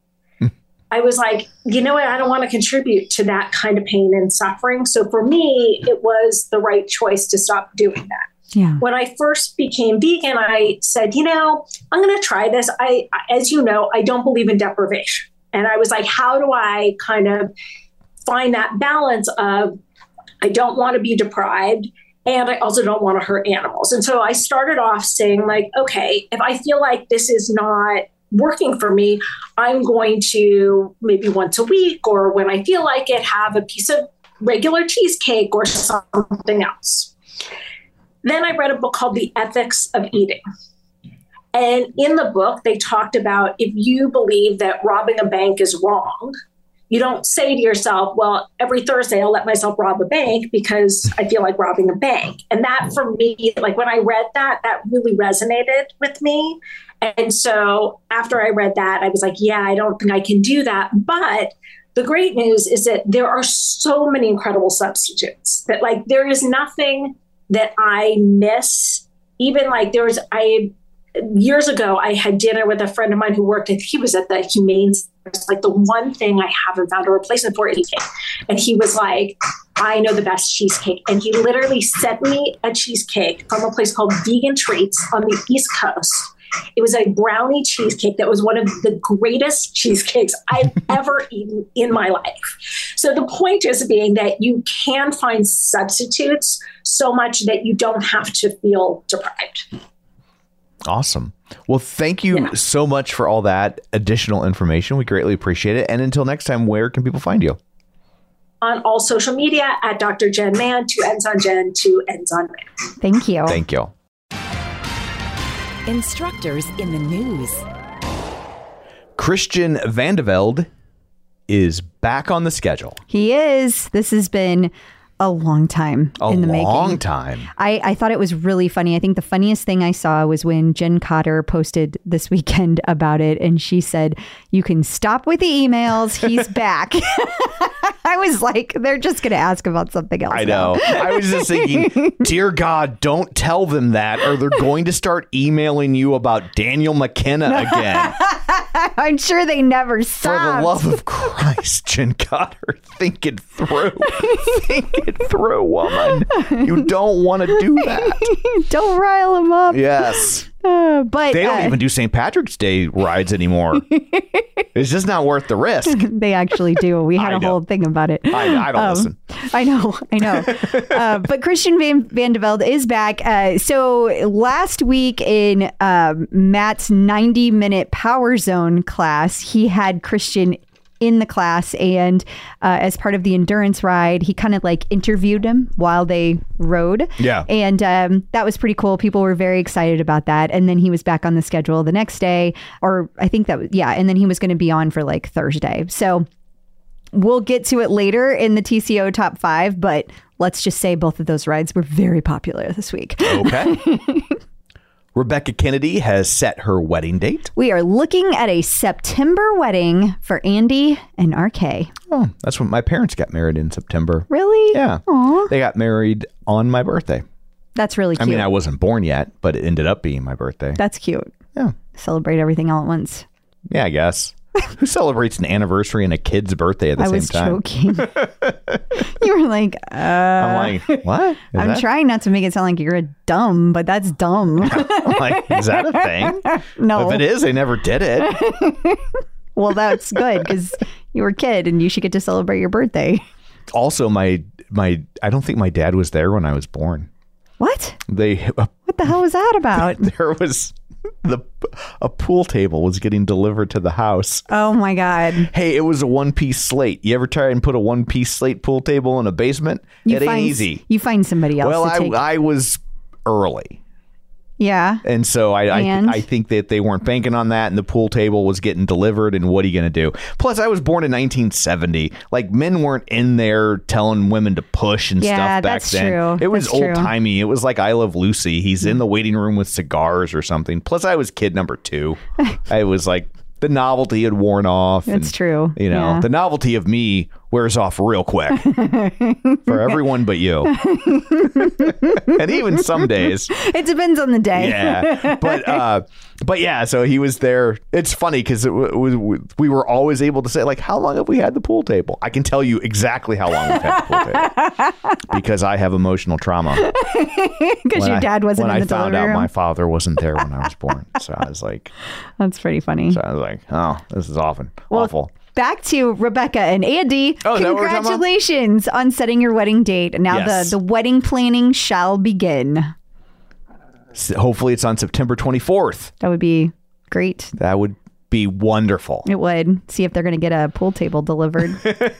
I was like, you know what? I don't want to contribute to that kind of pain and suffering. So for me, it was the right choice to stop doing that. Yeah. When I first became vegan, I said, you know, I'm going to try this. I, as you know, I don't believe in deprivation. And I was like, how do I kind of find that balance of, I don't want to be deprived, and I also don't want to hurt animals. And so I started off saying, like, okay, if I feel like this is not working for me, I'm going to maybe once a week, or when I feel like it, have a piece of regular cheesecake or something else. Then I read a book called The Ethics of Eating. And in the book, they talked about if you believe that robbing a bank is wrong, you don't say to yourself, well, every Thursday I'll let myself rob a bank because I feel like robbing a bank. And that for me, like when I read that, that really resonated with me. And so after I read that, I was like, yeah, I don't think I can do that. But the great news is that there are so many incredible substitutes that, like, there is nothing that I miss. Even like there was, I, years ago, I had dinner with a friend of mine who worked, I think he was at the Humane Service. Like, the one thing I haven't found a replacement for is cheesecake. And he was like, I know the best cheesecake. And he literally sent me a cheesecake from a place called Vegan Treats on the East Coast. It was a brownie cheesecake that was one of the greatest cheesecakes I've ever eaten in my life. So the point is being that you can find substitutes so much that you don't have to feel deprived. Awesome. Well, thank you Yeah. so much for all that additional information. We greatly appreciate it. And until next time, where can people find you? On all social media at Doctor Jen Mann, two N's on Jen, two N's on Mann. Thank you. Thank you. Instructors in the news. Christian Vandevelde is back on the schedule. He is. This has been a long time A in the long making. time. I, I thought it was really funny. I think the funniest thing I saw was when Jen Cotter posted this weekend about it, and she said, "You can stop with the emails. He's back." I was like, they're just going to ask about something else. I now. know. I was just thinking, dear God, don't tell them that, or they're going to start emailing you about Daniel McKenna again. I'm sure they never For stopped. the love of Christ, Jen Cotter, think it through. Think it through, woman. You don't want to do that. Don't rile him up. Yes. Uh, but They don't uh, even do Saint Patrick's Day rides anymore. It's just not worth the risk. they actually do. We had I a know. whole thing about it. I, I don't Um, listen. I know, I know. uh, but Christian Van, Van de Velde is back. Uh, so last week in um, Matt's ninety minute Power Zone class, he had Christian in the class, and uh, as part of the endurance ride, he kind of like interviewed him while they rode. Yeah. And um, that was pretty cool. People were very excited about that. And then he was back on the schedule the next day, or I think that was, yeah. And then he was going to be on for like Thursday. So we'll get to it later in the T C O top five, but let's just say both of those rides were very popular this week. Okay. Rebecca Kennedy has set her wedding date. We are looking at a September wedding for Andy and R K. Oh, that's when my parents got married in September. Really? Yeah. Aw. They got married on my birthday. That's really I cute. mean, I wasn't born yet, but it ended up being my birthday. That's cute. Yeah. Celebrate everything all at once. Yeah, I guess. Who celebrates an anniversary and a kid's birthday at the I same was time? joking. You were like, uh, I'm like, what? Is I'm that- trying not to make it sound like you're a dumb, but that's dumb. I'm like, is that a thing? No. If it is, they never did it. Well, that's good because you were a kid and you should get to celebrate your birthday. Also, my my I don't think my dad was there when I was born. What? They What the hell was that about? there was the a pool table was getting delivered to the house. Oh my God. Hey, it was a one piece slate. You ever try and put a one piece slate pool table in a basement? You it ain't find, easy. You find somebody else Well, to I take. I was early. Yeah. And so I, And? I I think that they weren't banking on that, and the pool table was getting delivered. And what are you going to do? Plus, I was born in nineteen seventy. Like, men weren't in there telling women to push and Yeah, stuff back that's then. true. It was That's true. old timey. It was like I Love Lucy. He's in the waiting room with cigars or something. Plus, I was kid number two. I was like, the novelty had worn off. It's and, true. You know, Yeah. the novelty of me wears off real quick for everyone but you. And even some days. It depends on the day. Yeah, but uh, but yeah. So he was there. It's funny because it w- w- we were always able to say, like, how long have we had the pool table? I can tell you exactly how long we've had the pool table because I have emotional trauma. Because When your I- dad wasn't when in I the found delivery out room. my father wasn't there when I was born. So I was like, That's pretty funny. so I was like, oh, this is often Well, awful. Back to Rebecca and Andy. Oh, is that what we're talking about? Congratulations on setting your wedding date. Now Yes. the, the wedding planning shall begin. So hopefully, it's on September twenty-fourth. That would be great. That would be wonderful. It would. See if they're going to get a pool table delivered.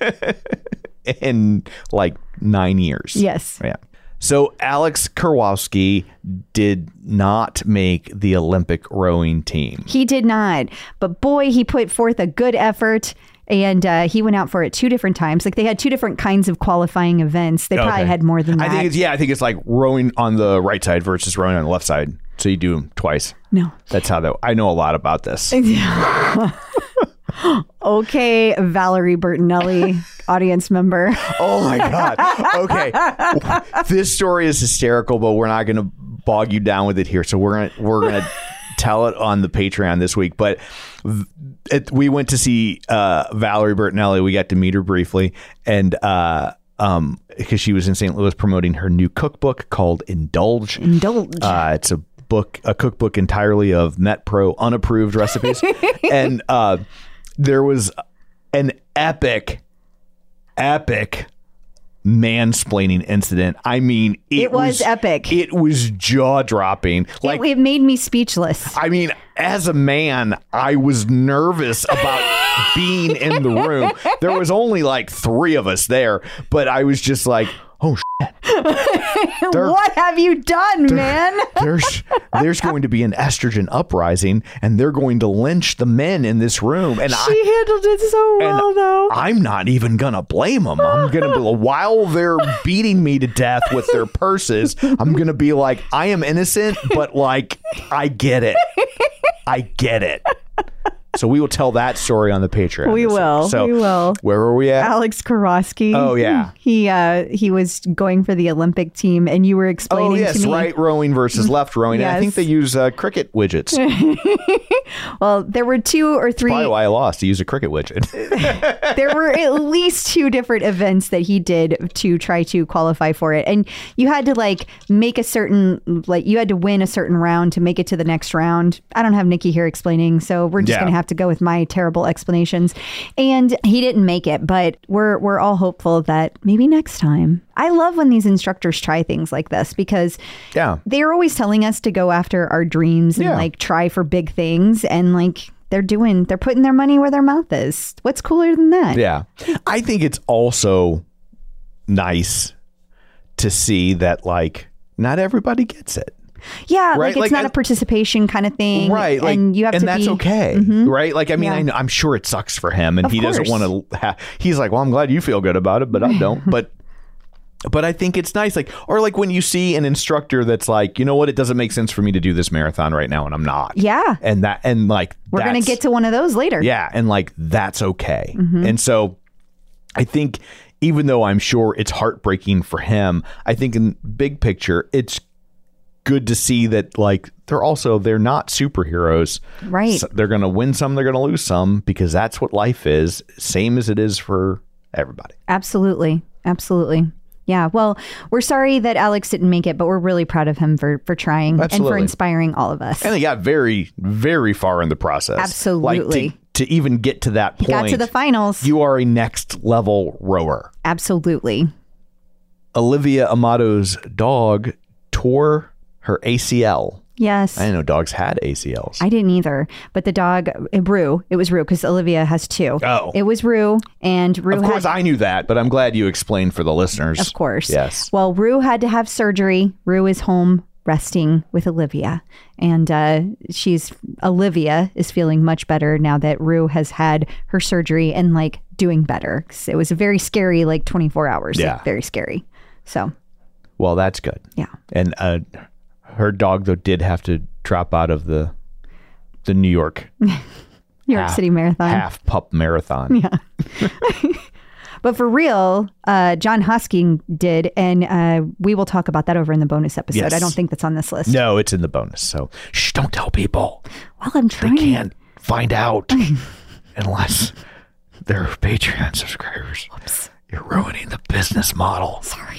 In like nine years. Yes. Yeah. So Alex Kurwowski did not make the Olympic rowing team. He did not. But boy, he put forth a good effort. And uh, he went out for it two different times. Like they had two different kinds of qualifying events. They probably Okay. had more than that. I think it's yeah, I think it's like rowing on the right side versus rowing on the left side. So you do them twice. No. That's how that I know a lot about this. Okay, Valerie Bertinelli, audience member. Oh my God. Okay. This story is hysterical, but we're not gonna bog you down with it here. So we're gonna we're gonna tell it on the Patreon this week. But it, we went to see uh, Valerie Bertinelli. We got to meet her briefly, and uh, um, because she was in Saint Louis promoting her new cookbook called Indulge. Indulge. Uh, it's a book, a cookbook entirely of MetPro unapproved recipes. And uh, there was an epic, epic mansplaining incident. I mean, it, It was epic. It was jaw dropping. Like, it, it made me speechless. I mean, as a man, I was nervous about being in the room. There was only like three of us there, but I was just like, oh shit. There- What have you done, man? there's there's going to be an estrogen uprising, and they're going to lynch the men in this room. And She I, handled it so well, and though. I'm not even gonna blame them. I'm gonna be while they're beating me to death with their purses. I'm gonna be like, I am innocent, but like, I get it. I get it. So we will tell that story on the Patreon. We will. So We will. Where were we at? Alex Karosky. Oh, yeah. He uh he was going for the Olympic team, and you were explaining Oh yes, to me. right rowing versus left rowing. And I think Yes. they use uh, cricket widgets. Well, there were two or three. Probably why I lost. To use a cricket widget. There were at least two different events that he did to try to qualify for it, and you had to like make a certain like you had to win a certain round to make it to the next round. I don't have Nikki here explaining, so we're just Yeah. gonna have to go with my terrible explanations. And he didn't make it, but we're we're all hopeful that maybe next time. I love when these instructors try things like this because Yeah. they're always telling us to go after our dreams and Yeah. like try for big things, and like they're doing they're putting their money where their mouth is. What's cooler than that? Yeah. I think it's also nice to see that like not everybody gets it. Yeah, Right, like it's like, not I- a participation kind of thing, Right. Like, and you have and to that's be okay. Right. Like, I mean, Yeah. I know, I'm sure it sucks for him and Of he doesn't course. want to, ha- he's like, well, I'm glad you feel good about it, but I don't. But, but I think it's nice. Like, or like when you see an instructor that's like, you know what, it doesn't make sense for me to do this marathon right now. And I'm not. Yeah. And that, and like, We're gonna that's- get to one of those later. Yeah, and like that's okay. Mm-hmm. And so I think even though I'm sure it's heartbreaking for him, I think in big picture it's good to see that like they're also they're not superheroes. Right. So they're going to win some, they're going to lose some because that's what life is, same as it is for everybody. Absolutely. Absolutely. Yeah. Well, we're sorry that Alex didn't make it, but we're really proud of him for for trying and for Absolutely. inspiring all of us. And they got very very far in the process. Absolutely. Like to, to even get to that point. Got to the finals. You are a next level rower. Absolutely. Olivia Amato's dog tore her A C L. Yes. I didn't know dogs had A C Ls. I didn't either, but the dog, uh, Rue, it was Rue because Olivia has two. Oh. It was Rue, and Rue of course, had, I knew that, but I'm glad you explained for the listeners. Of course. Yes. Well, Rue had to have surgery. Rue is home resting with Olivia, and uh, she's Olivia is feeling much better now that Rue has had her surgery and like doing better. 'Cause it was a very scary, like twenty-four hours. Yeah. Like, very scary. So Well, that's good. yeah. And uh, her dog, though, did have to drop out of the the New York New York half- City Marathon. half pup marathon. Yeah. But for real, uh, John Hosking did, and uh, we will talk about that over in the bonus episode. Yes. I don't think that's on this list. No, it's in the bonus. So shh, don't tell people. Well, I'm They trying. can't find out unless they're Patreon subscribers. Whoops. You're ruining the business model. Sorry.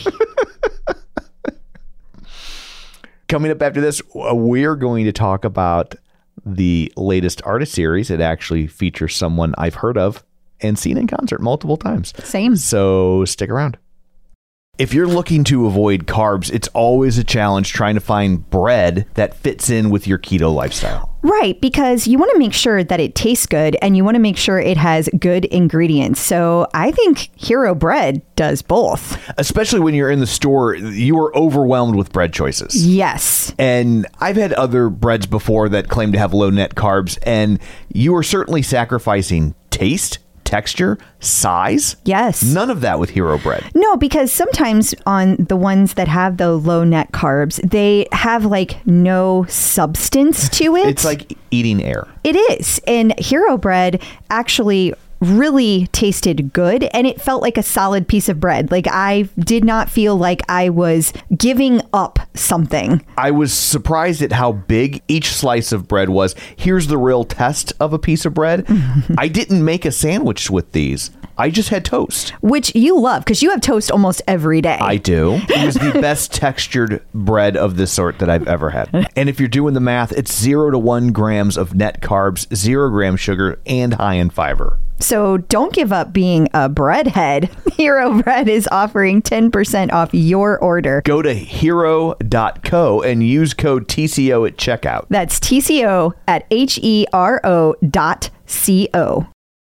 Coming up after this, uh, we're going to talk about the latest artist series. It actually features someone I've heard of and seen in concert multiple times. Same. So stick around. If you're looking to avoid carbs, it's always a challenge trying to find bread that fits in with your keto lifestyle. Right, because you want to make sure that it tastes good and you want to make sure it has good ingredients. So I think Hero Bread does both. Especially when you're in the store, you are overwhelmed with bread choices. Yes. And I've had other breads before that claim to have low net carbs, and you are certainly sacrificing taste, texture, size. Yes. None of that with Hero Bread. No, because sometimes on the ones that have the low net carbs, they have like no substance to it. It's like eating air. It is. And Hero Bread actually really tasted good, and it felt like a solid piece of bread. Like I did not feel like I was giving up something. I was surprised at how big each slice of bread was. Here's the real test of a piece of bread. I didn't make a sandwich with these. I just had toast. Which you love because you have toast almost every day. I do. It was the best textured bread of this sort that I've ever had. And if you're doing the math, it's zero to one grams of net carbs, zero gram sugar, and high in fiber. So don't give up being a breadhead. Hero Bread is offering ten percent off your order. Go to hero dot co and use code T C O at checkout. That's T C O at H E R O dot C O.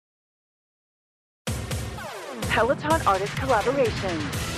Peloton artist collaboration.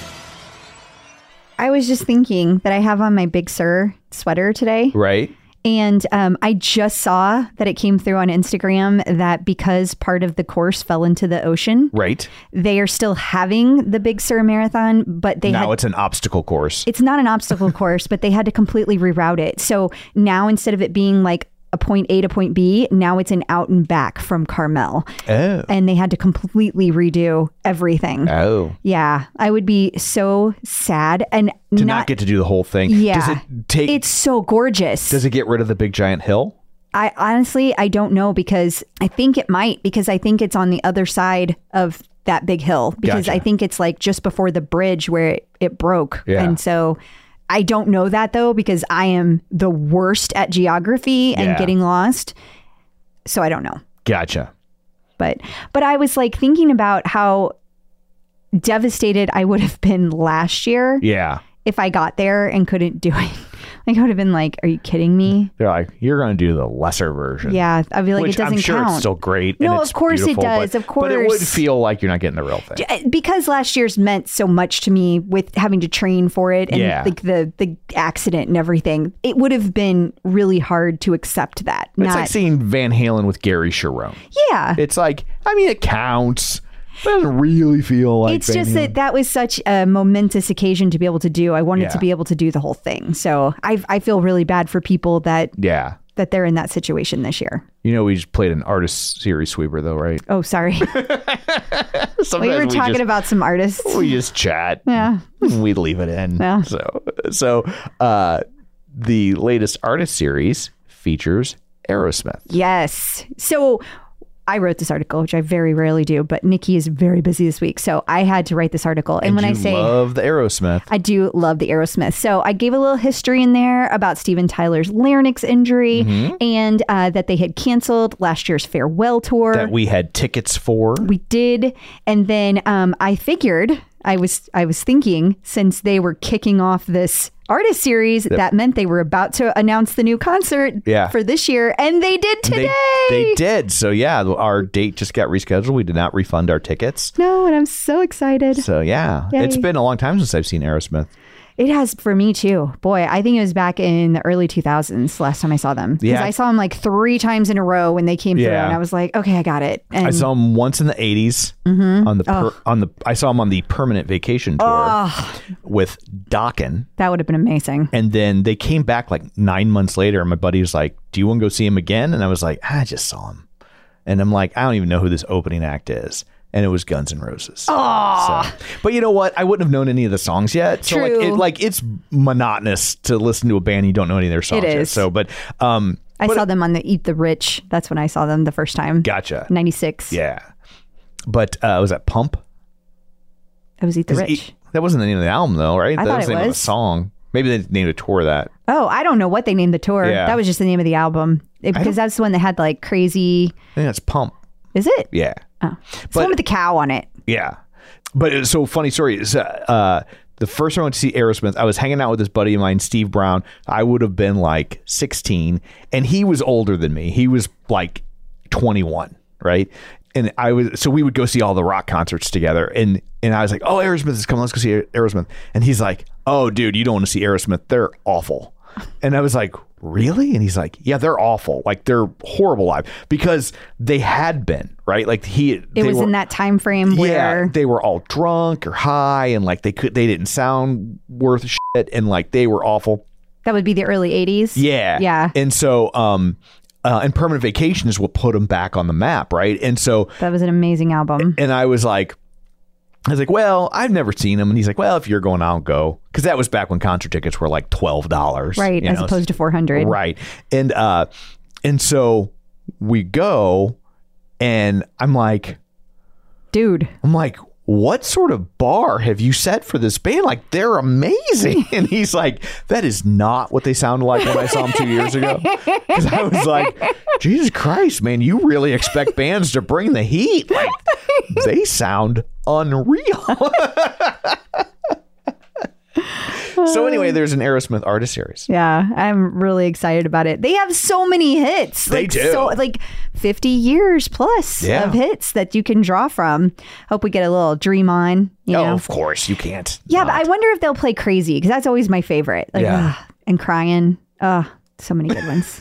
I was just thinking that I have on my Big Sur sweater today. Right. And um, I just saw that it came through on Instagram that because part of the course fell into the ocean, Right. they are still having the Big Sur Marathon, but they Now had, it's an obstacle course. it's not an obstacle course, but they had to completely reroute it. So now instead of it being like a point A to point B, now it's an out and back from Carmel. Oh. And they had to completely redo everything. Oh. Yeah, I would be so sad and To not, not get to do the whole thing. Yeah, Does it take it's so gorgeous. does it get rid of the big giant hill? I honestly, I don't know because I think it might because I think it's on the other side of that big hill because Gotcha. I think it's like just before the bridge where it, it broke. Yeah. And so I don't know that though because I am the worst at geography and Yeah. getting lost. So I don't know. Gotcha. But but I was like thinking about how devastated I would have been last year Yeah. if I got there and couldn't do it. Like I would have been like, are you kidding me? They're like, you're going to do the lesser version. Yeah. I'd be like, Which it doesn't I'm sure count. it's still great. No, and it's of course it beautiful, does, But, of But it would course. feel like you're not getting the real thing. Because last year's meant so much to me with having to train for it and Yeah. like the, the accident and everything. It would have been really hard to accept that. It's Not, like seeing Van Halen with Gary Sharon. yeah. It's like, I mean, it counts. But it doesn't really feel like It's Van just Halen. that that was such a momentous occasion to be able to do. I wanted Yeah. to be able to do the whole thing. So I I feel really bad for people that Yeah. that they're in that situation this year. You know, we just played an artist series sweeper, though, right? Oh, sorry. Sometimes we were talking just, about some artists. we just chat. Yeah. We leave it in. Yeah. So, so uh, the latest artist series features Aerosmith. Yes. So I wrote this article, which I very rarely do, but Nikki is very busy this week. So I had to write this article. And, And when you I say love the Aerosmith. I do love the Aerosmith. So I gave a little history in there about Steven Tyler's larynx injury Mm-hmm. and uh, that they had canceled last year's farewell tour. that we had tickets for. We did. And then um, I figured, I was I was thinking, since they were kicking off this artist series, that meant they were about to announce the new concert Yeah. for this year. And they did today. They, they did. So, yeah, our date just got rescheduled. We did not refund our tickets. No, and I'm so excited. So, yeah, Yay. it's been a long time since I've seen Aerosmith. It has for me too. Boy, I think it was back in the early two thousands last time I saw them. Because Yeah. I saw them like three times in a row when they came through, Yeah. and I was like, okay, I got it. And I saw him once in the eighties on the per, on the. I saw him on the Permanent Vacation tour with Dokken, that would have been amazing. and then they came back like nine months later. And my buddy was like, "Do you want to go see him again?" And I was like, "I just saw him," and I'm like, "I don't even know who this opening act is." And it was Guns N' Roses. Oh, so, but you know what? I wouldn't have known any of the songs yet. So like, True. it, like it's monotonous to listen to a band you don't know any of their songs It yet. is. So, but um, I but saw them on the Eat the Rich. That's when I saw them the first time. gotcha. ninety-six. Yeah, but uh, was that Pump? It was Eat the 'Cause Rich. E- that wasn't the name of the album, though, right? I that thought was the it name of was. the song. Maybe they named a tour that. Oh, I don't know what they named the tour. Yeah. That was just the name of the album. It- because that's the one that had like crazy. I think that's Pump. Is it? Yeah, Oh. It's the But- one with the cow on it. yeah. But it's so funny story is uh, uh, the first time I went to see Aerosmith, I was hanging out with this buddy of mine, Steve Brown. I would have been like sixteen, and he was older than me. He was like twenty-one, right? And I was so we would go see all the rock concerts together, and and I was like, "Oh, Aerosmith is coming. Let's go see Aerosmith." And he's like, "Oh, dude, you don't want to see Aerosmith. They're awful." And I was like, "Really?" And he's like, "Yeah, they're awful. Like they're horrible live because they had been right. Like he, It they was were, in that time frame where yeah, they were all drunk or high, and like they could, they didn't sound worth shit, and like they were awful. that would be the early eighties. Yeah, Yeah. And so, um, uh, and Permanent Vacation is what put them back on the map, right? And so, That was an amazing album. and I was like, I was like, well, I've never seen him, and he's like, well, if you're going, I'll go, because that was back when concert tickets were like twelve dollars, Right. you As know? opposed to four hundred. Right. And uh and so we go and I'm like, dude. I'm like, what sort of bar have you set for this band? Like, they're amazing. And he's like, that is not what they sounded like when I saw them two years ago. Because I was like, Jesus Christ, man, you really expect bands to bring the heat. Like, they sound unreal. So anyway, there's an Aerosmith artist series. Yeah, I'm really excited about it. They have so many hits. They like, do. So, like fifty years plus Yeah. of hits that you can draw from. Hope we get a little Dream On. You Oh, know? of course, you can't. Yeah, not. but I wonder if they'll play Crazy, because that's always my favorite. Like, Yeah. ugh, and Crying. Oh, so many good ones.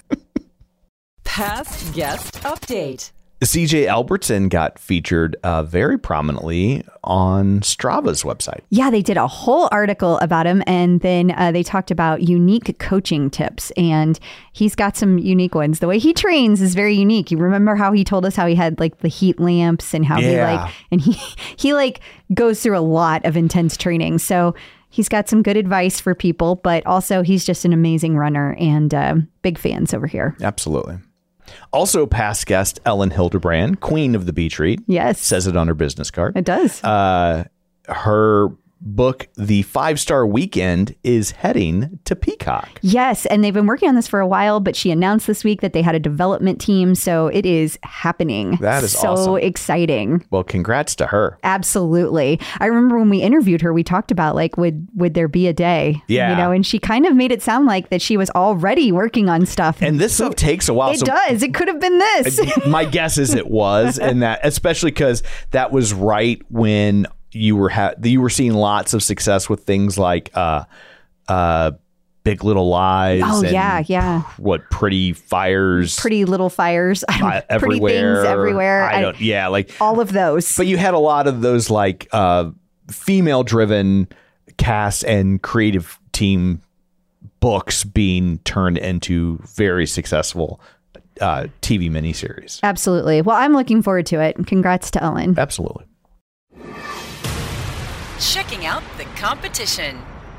Past guest update. C J Albertson got featured uh, very prominently on Strava's website. Yeah, they did a whole article about him, and then uh, they talked about unique coaching tips, and he's got some unique ones. The way he trains is very unique. You remember how he told us how he had like the heat lamps and how he Yeah. like, and he he like goes through a lot of intense training. So he's got some good advice for people, but also he's just an amazing runner, and uh, big fans over here. Absolutely. Also, past guest Ellen Hildebrand, queen of the beach read. Yes. Says it on her business card. It does. Uh, her book, The Five Star Weekend, is heading to Peacock. Yes, and they've been working on this for a while, but she announced this week that they had a development team, so it is happening. That is so awesome. exciting. Well, congrats to her. Absolutely. I remember when we interviewed her, we talked about like, would would there be a day? Yeah. You know, and she kind of made it sound like that she was already working on stuff. And this stuff takes a while. it so does. It could have been this. my guess is it was, and that especially because that was right when you were ha- you were seeing lots of success with things like uh, uh, Big Little Lies. Oh, and yeah, yeah. What Pretty Fires? Pretty Little Fires. I don't, uh, pretty everywhere. things everywhere. I I- don't. Yeah, like all of those. But you had a lot of those like uh, female-driven cast and creative team books being turned into very successful uh, T V miniseries. Absolutely. Well, I'm looking forward to it. Congrats to Ellen. Absolutely. Checking out the competition.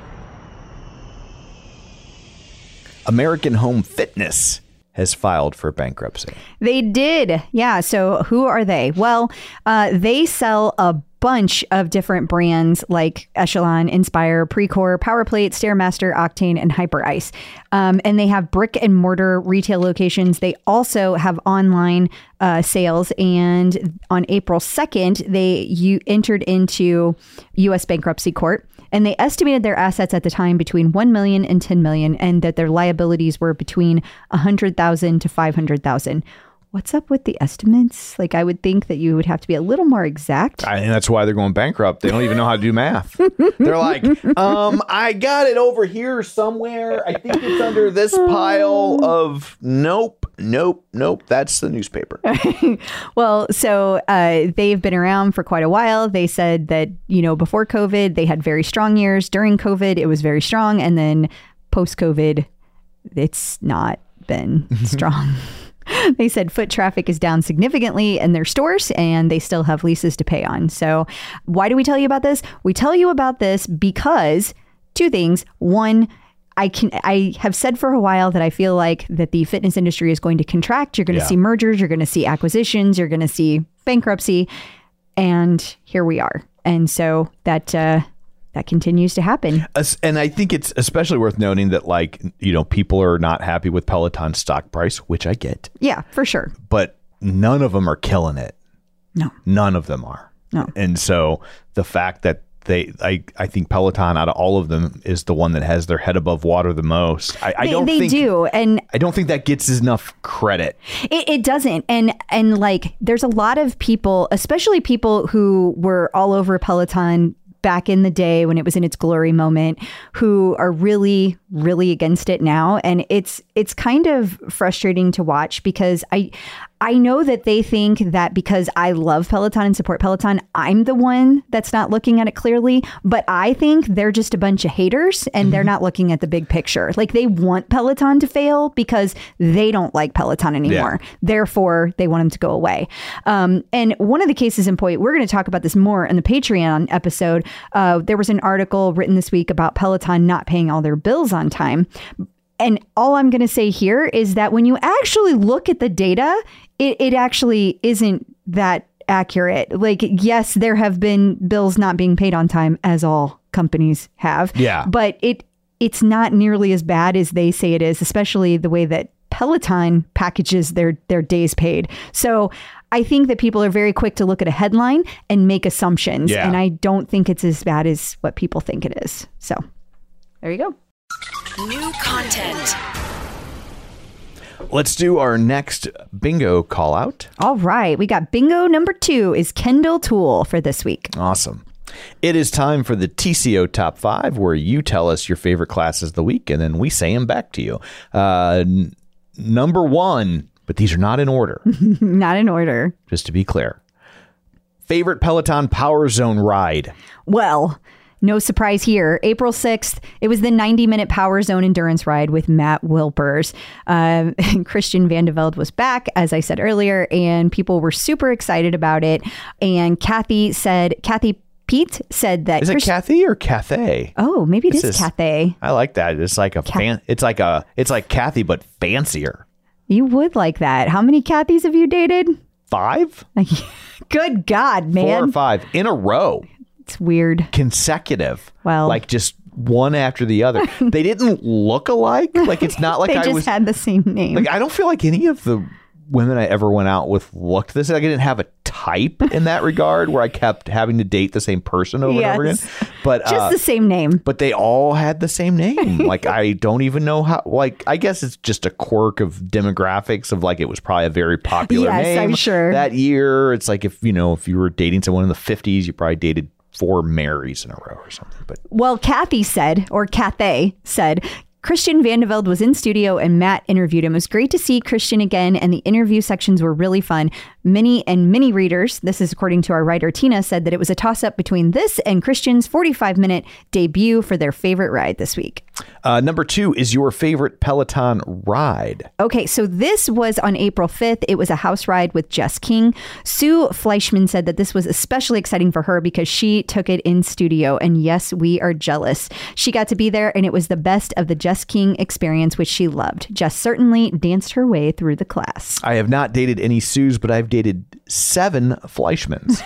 American Home Fitness has filed for bankruptcy. They did. Yeah. So who are they? Well, uh, they sell a bunch of different brands like Echelon, Inspire, Precor, PowerPlate, Stairmaster, Octane, and HyperIce. Um, and they have brick and mortar retail locations. They also have online uh, sales. And on April second, they you entered into U S bankruptcy court. And they estimated their assets at the time between one million dollars and ten million dollars, and that their liabilities were between one hundred thousand dollars to five hundred thousand dollars. What's up with the estimates? Like, I would think that you would have to be a little more exact. I, and that's why they're going bankrupt. They don't even know how to do math. They're like, um, I got it over here somewhere. I think it's under this pile of nope, nope, nope. That's the newspaper. Well, so uh, they've been around for quite a while. They said that, you know, before COVID, they had very strong years. During COVID, it was very strong. And then post-COVID, it's not been strong. They said foot traffic is down significantly in their stores, and they still have leases to pay on. So why do we tell you about this? We tell you about this because two things. One, I can I have said for a while that I feel like that the fitness industry is going to contract. You're going to Yeah. see mergers, you're going to see acquisitions, you're going to see bankruptcy, and here we are. And so that uh, that continues to happen. As- And I think it's especially worth noting that, like, you know, people are not happy with Peloton's stock price, which I get, Yeah, for sure. but none of them are killing it. No. None of them are. No. And so the fact that they, I, I think Peloton out of all of them is the one that has their head above water the most. I, I They, don't they think, do. And I don't think that gets enough credit. It, it doesn't. And and like there's a lot of people, especially people who were all over Peloton back in the day when it was in its glory moment, who are really, really against it now. And it's it's kind of frustrating to watch because I I know that they think that because I love Peloton and support Peloton, I'm the one that's not looking at it clearly. But I think they're just a bunch of haters and they're not looking at the big picture. Like they want Peloton to fail because they don't like Peloton anymore. Yeah. Therefore, they want them to go away. Um, and one of the cases in point, we're going to talk about this more in the Patreon episode. Uh, there was an article written this week about Peloton not paying all their bills on time. And all I'm going to say here is that when you actually look at the data, it, it actually isn't that accurate. Like, yes, there have been bills not being paid on time, as all companies have. Yeah. But it it's not nearly as bad as they say it is, especially the way that Peloton packages their their days paid. So I think that people are very quick to look at a headline and make assumptions. Yeah. And I don't think it's as bad as what people think it is. So there you go. New content. Let's do our next bingo call out. All right. We got bingo number two is Kendall Tool for this week. Awesome. It is time for the T C O Top five, where you tell us your favorite classes of the week, and then we say them back to you. Uh, n- number one, but these are not in order, Not in order. just to be clear. Favorite Peloton Power Zone ride? Well, no surprise here. April sixth, it was the ninety minute Power Zone endurance ride with Matt Wilpers. Uh, Christian Vandeveld was back, as I said earlier, and people were super excited about it. And Kathy said, Kathy Pete said that. Is it Christ- Kathy or Cathay? Oh, maybe it This is is- Kathy. I like that. It's like a fan. It's like a. It's like Kathy, but fancier. You would like that. How many Kathys have you dated? Five, Good God, man. four or five in a row, It's weird. consecutive. Well- like just one after the other. They didn't look alike. Like it's not like They I just was. had the same name. Like I don't feel like any of the women I ever went out with looked this. Like I didn't have a type in that regard where I kept having to date the same person over and over again. Yes. But just uh, the same name. but they all had the same name. Like I don't even know how. Like I guess it's just a quirk of demographics of like it was probably a very popular Yes, name I'm sure. that year. It's like if you know if you were dating someone in the fifties, you probably dated four Marys in a row or something. But Well, Kathy said, or Cathay said, Christian Vandeveld was in studio and Matt interviewed him. It was great to see Christian again, and the interview sections were really fun. Many and many readers, this is according to our writer Tina, said that it was a toss-up between this and Christian's forty-five minute debut for their favorite ride this week. uh, number two is your favorite Peloton ride. Okay, so this was on April fifth. It was a house ride with Jess King. Sue Fleischman said that this was especially exciting for her because she took it in studio. And yes, we are jealous. She got to be there, and it was the best of the Jess King experience, which she loved. Jess certainly danced her way through the class. I have not dated any Sues, but I've dated seven Fleischmans.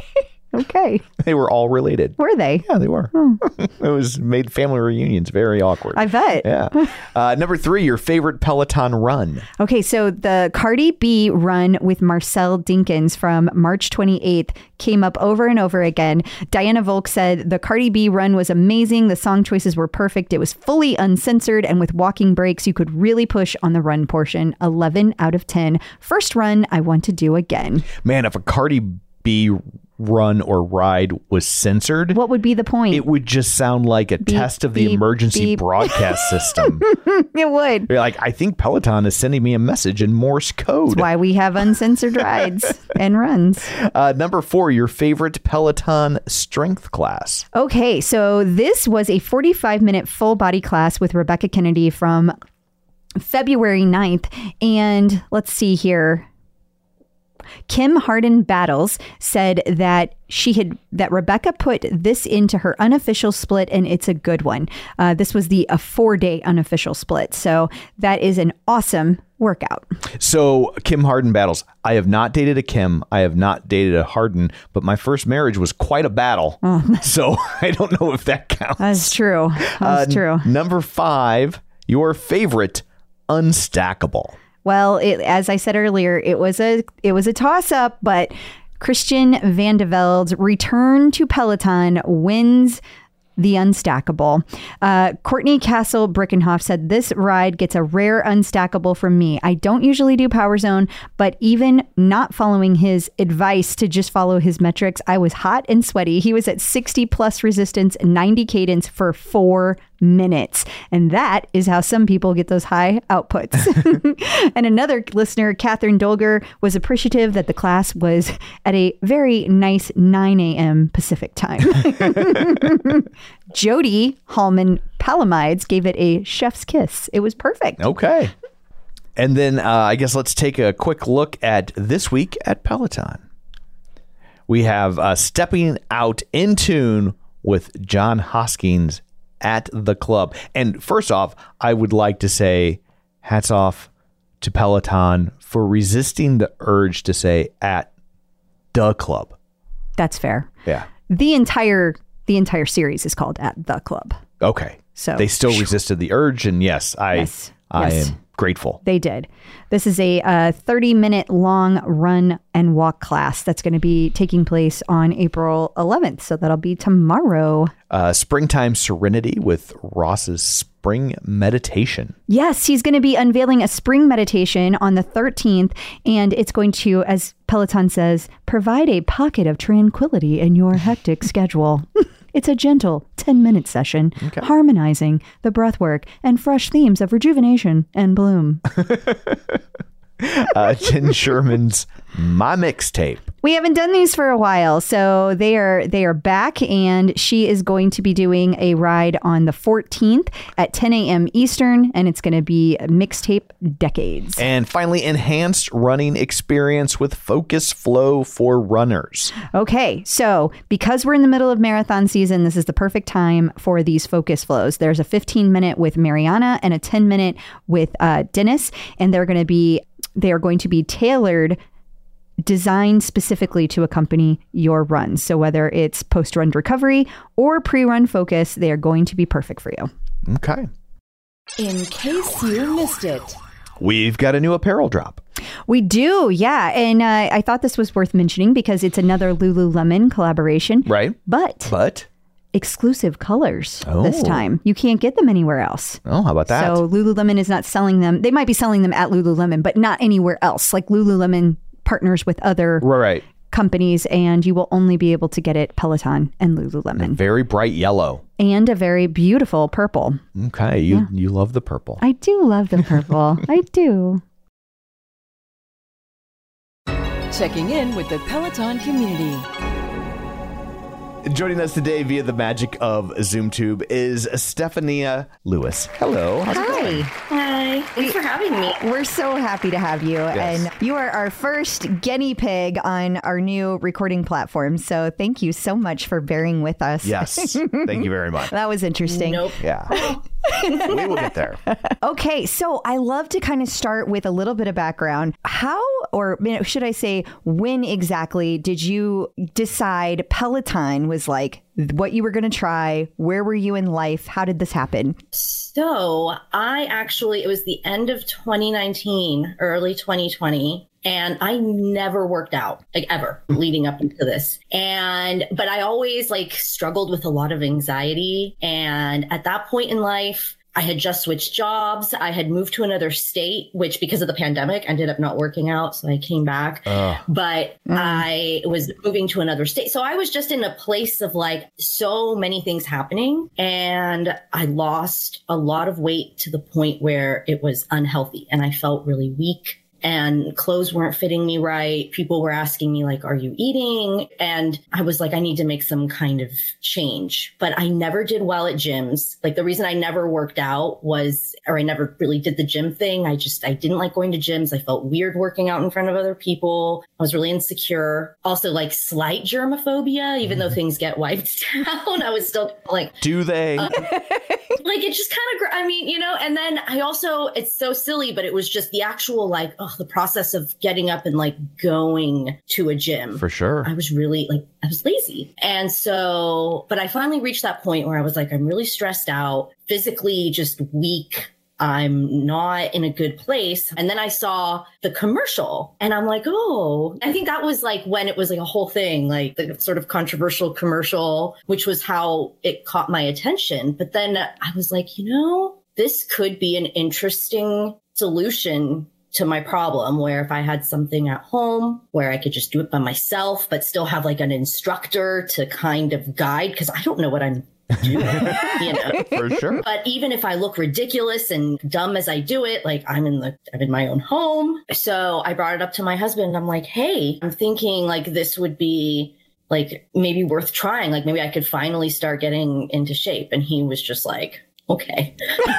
Okay, They were all related. were they? Yeah, they were. It was made family reunions very awkward. I bet. Yeah. Uh, number three, your favorite Peloton run. Okay, so the Cardi B run with Marcel Dinkins from March twenty-eighth came up over and over again. Diana Volk said the Cardi B run was amazing. The song choices were perfect. It was fully uncensored, and with walking breaks, you could really push on the run portion. eleven out of ten. First run I want to do again. Man, if a Cardi B run or ride was censored, What would be the point? it would just sound like a test of the beep, emergency beep. broadcast system. It would. You're like, I think Peloton is sending me a message in Morse code. Why we have uncensored rides and runs. Uh, number four, your favorite Peloton strength class. Okay, so this was a forty-five minute full body class with Rebecca Kennedy from February ninth. And let's see here. Kim Harden Battles said that she had that Rebecca put this into her unofficial split, and it's a good one. Uh, this was the a four day unofficial split, so that is an awesome workout. So Kim Harden battles. I have not dated a Kim. I have not dated a Harden, but my first marriage was quite a battle. So I don't know if that counts. That's true. That's Uh, true. Number five, your favorite unstackable. Well, it, as I said earlier, it was a it was a toss up, but Christian Vandeveld's return to Peloton wins the unstackable. Uh, Courtney Castle Brickenhoff said this ride gets a rare unstackable from me. I don't usually do Power Zone, but even not following his advice to just follow his metrics, I was hot and sweaty. He was at sixty plus resistance, ninety cadence for four minutes. And that is how some people get those high outputs. And another listener, Catherine Dolger, was appreciative that the class was at a very nice nine a.m. Pacific time. Jody Hallman Palamides gave it a chef's kiss. It was perfect. Okay. And then uh, I guess let's take a quick look at this week at Peloton. We have uh, Stepping Out in Tune with John Hoskins at the club. And first off, I would like to say hats off to Peloton for resisting the urge to say at the club. That's fair. Yeah. The entire the entire series is called At the Club. Okay. So they still resisted the urge, and yes, I Yes. I Yes. am grateful. They did. This is a uh, thirty minute long run and walk class that's going to be taking place on April eleventh. So that'll be tomorrow. Uh, Springtime Serenity with Ross's Spring Meditation. Yes, he's going to be unveiling a spring meditation on the thirteenth. And it's going to, as Peloton says, provide a pocket of tranquility in your hectic schedule. It's a gentle ten minute session, Okay. harmonizing the breath work and fresh themes of rejuvenation and bloom. Uh, Jen Sherman's My Mixtape. We haven't done these for a while, so they are they are back, and she is going to be doing a ride on the fourteenth at ten a.m. Eastern, and it's going to be Mixtape Decades. And finally, Enhanced Running Experience with Focus Flow for runners. Okay, so because we're in the middle of marathon season, this is the perfect time for these focus flows. There's a fifteen minute with Mariana and a ten minute with uh, Dennis, and they're going to be they are going to be tailored, designed specifically to accompany your runs. So whether it's post-run recovery or pre-run focus, they are going to be perfect for you. Okay. In case you missed it. We've got a new apparel drop. We do, yeah. And uh, I thought this was worth mentioning because it's another Lululemon collaboration. Right. But But, exclusive colors this Oh. time. You can't get them anywhere else. oh, how about that? So Lululemon is not selling them. They might be selling them at Lululemon, but not anywhere else. Like Lululemon partners with other right, right. companies, and you will only be able to get it Peloton and Lululemon. Very bright yellow. And a very beautiful purple. Okay. You, you love the purple. I do love the purple. I do. Checking in with the Peloton community. Joining us today via the magic of ZoomTube is Stephania Lewis. Hello. How's it going? Hi. Thanks for having me. We're so happy to have you. Yes. And you are our first guinea pig on our new recording platform. So thank you so much for bearing with us. Yes. Thank you very much. That was interesting. Nope. Yeah. We will get there. Okay, so I love to kind of start with a little bit of background. How, or you know, should I say, when exactly did you decide Peloton was like what you were going to try? Where were you in life? How did this happen? So I actually, it was the end of twenty nineteen, early twenty twenty. And I never worked out, like ever, leading up into this. And, but I always like struggled with a lot of anxiety. And at that point in life, I had just switched jobs. I had moved to another state, which because of the pandemic ended up not working out. So I came back, Ugh. but Mm. I was moving to another state. So I was just in a place of like so many things happening. And I lost a lot of weight to the point where it was unhealthy and I felt really weak. And clothes weren't fitting me right. People were asking me like, are you eating? And I was like, I need to make some kind of change. But I never did well at gyms. Like the reason I never worked out was, or I never really did the gym thing. I just, I didn't like going to gyms. I felt weird working out in front of other people. I was really insecure. Also like slight germophobia, even though things get wiped down. I was still like, Do they? uh, like it just kind of, I mean, you know, and then I also, it's so silly, but it was just the actual like, oh, the process of getting up and like going to a gym. For sure. I was really like, I was lazy. And so, but I finally reached that point where I was like, I'm really stressed out, physically just weak. I'm not in a good place. And then I saw the commercial and I'm like, oh, I think that was like when it was like a whole thing, like the sort of controversial commercial, which was how it caught my attention. But then I was like, you know, this could be an interesting solution to my problem, where if I had something at home where I could just do it by myself, but still have like an instructor to kind of guide, because I don't know what I'm doing, you know. For sure. But even if I look ridiculous and dumb as I do it, like I'm in the, I'm in my own home. So I brought it up to my husband. I'm like, hey, I'm thinking like this would be like maybe worth trying. Like maybe I could finally start getting into shape. And he was just like, okay.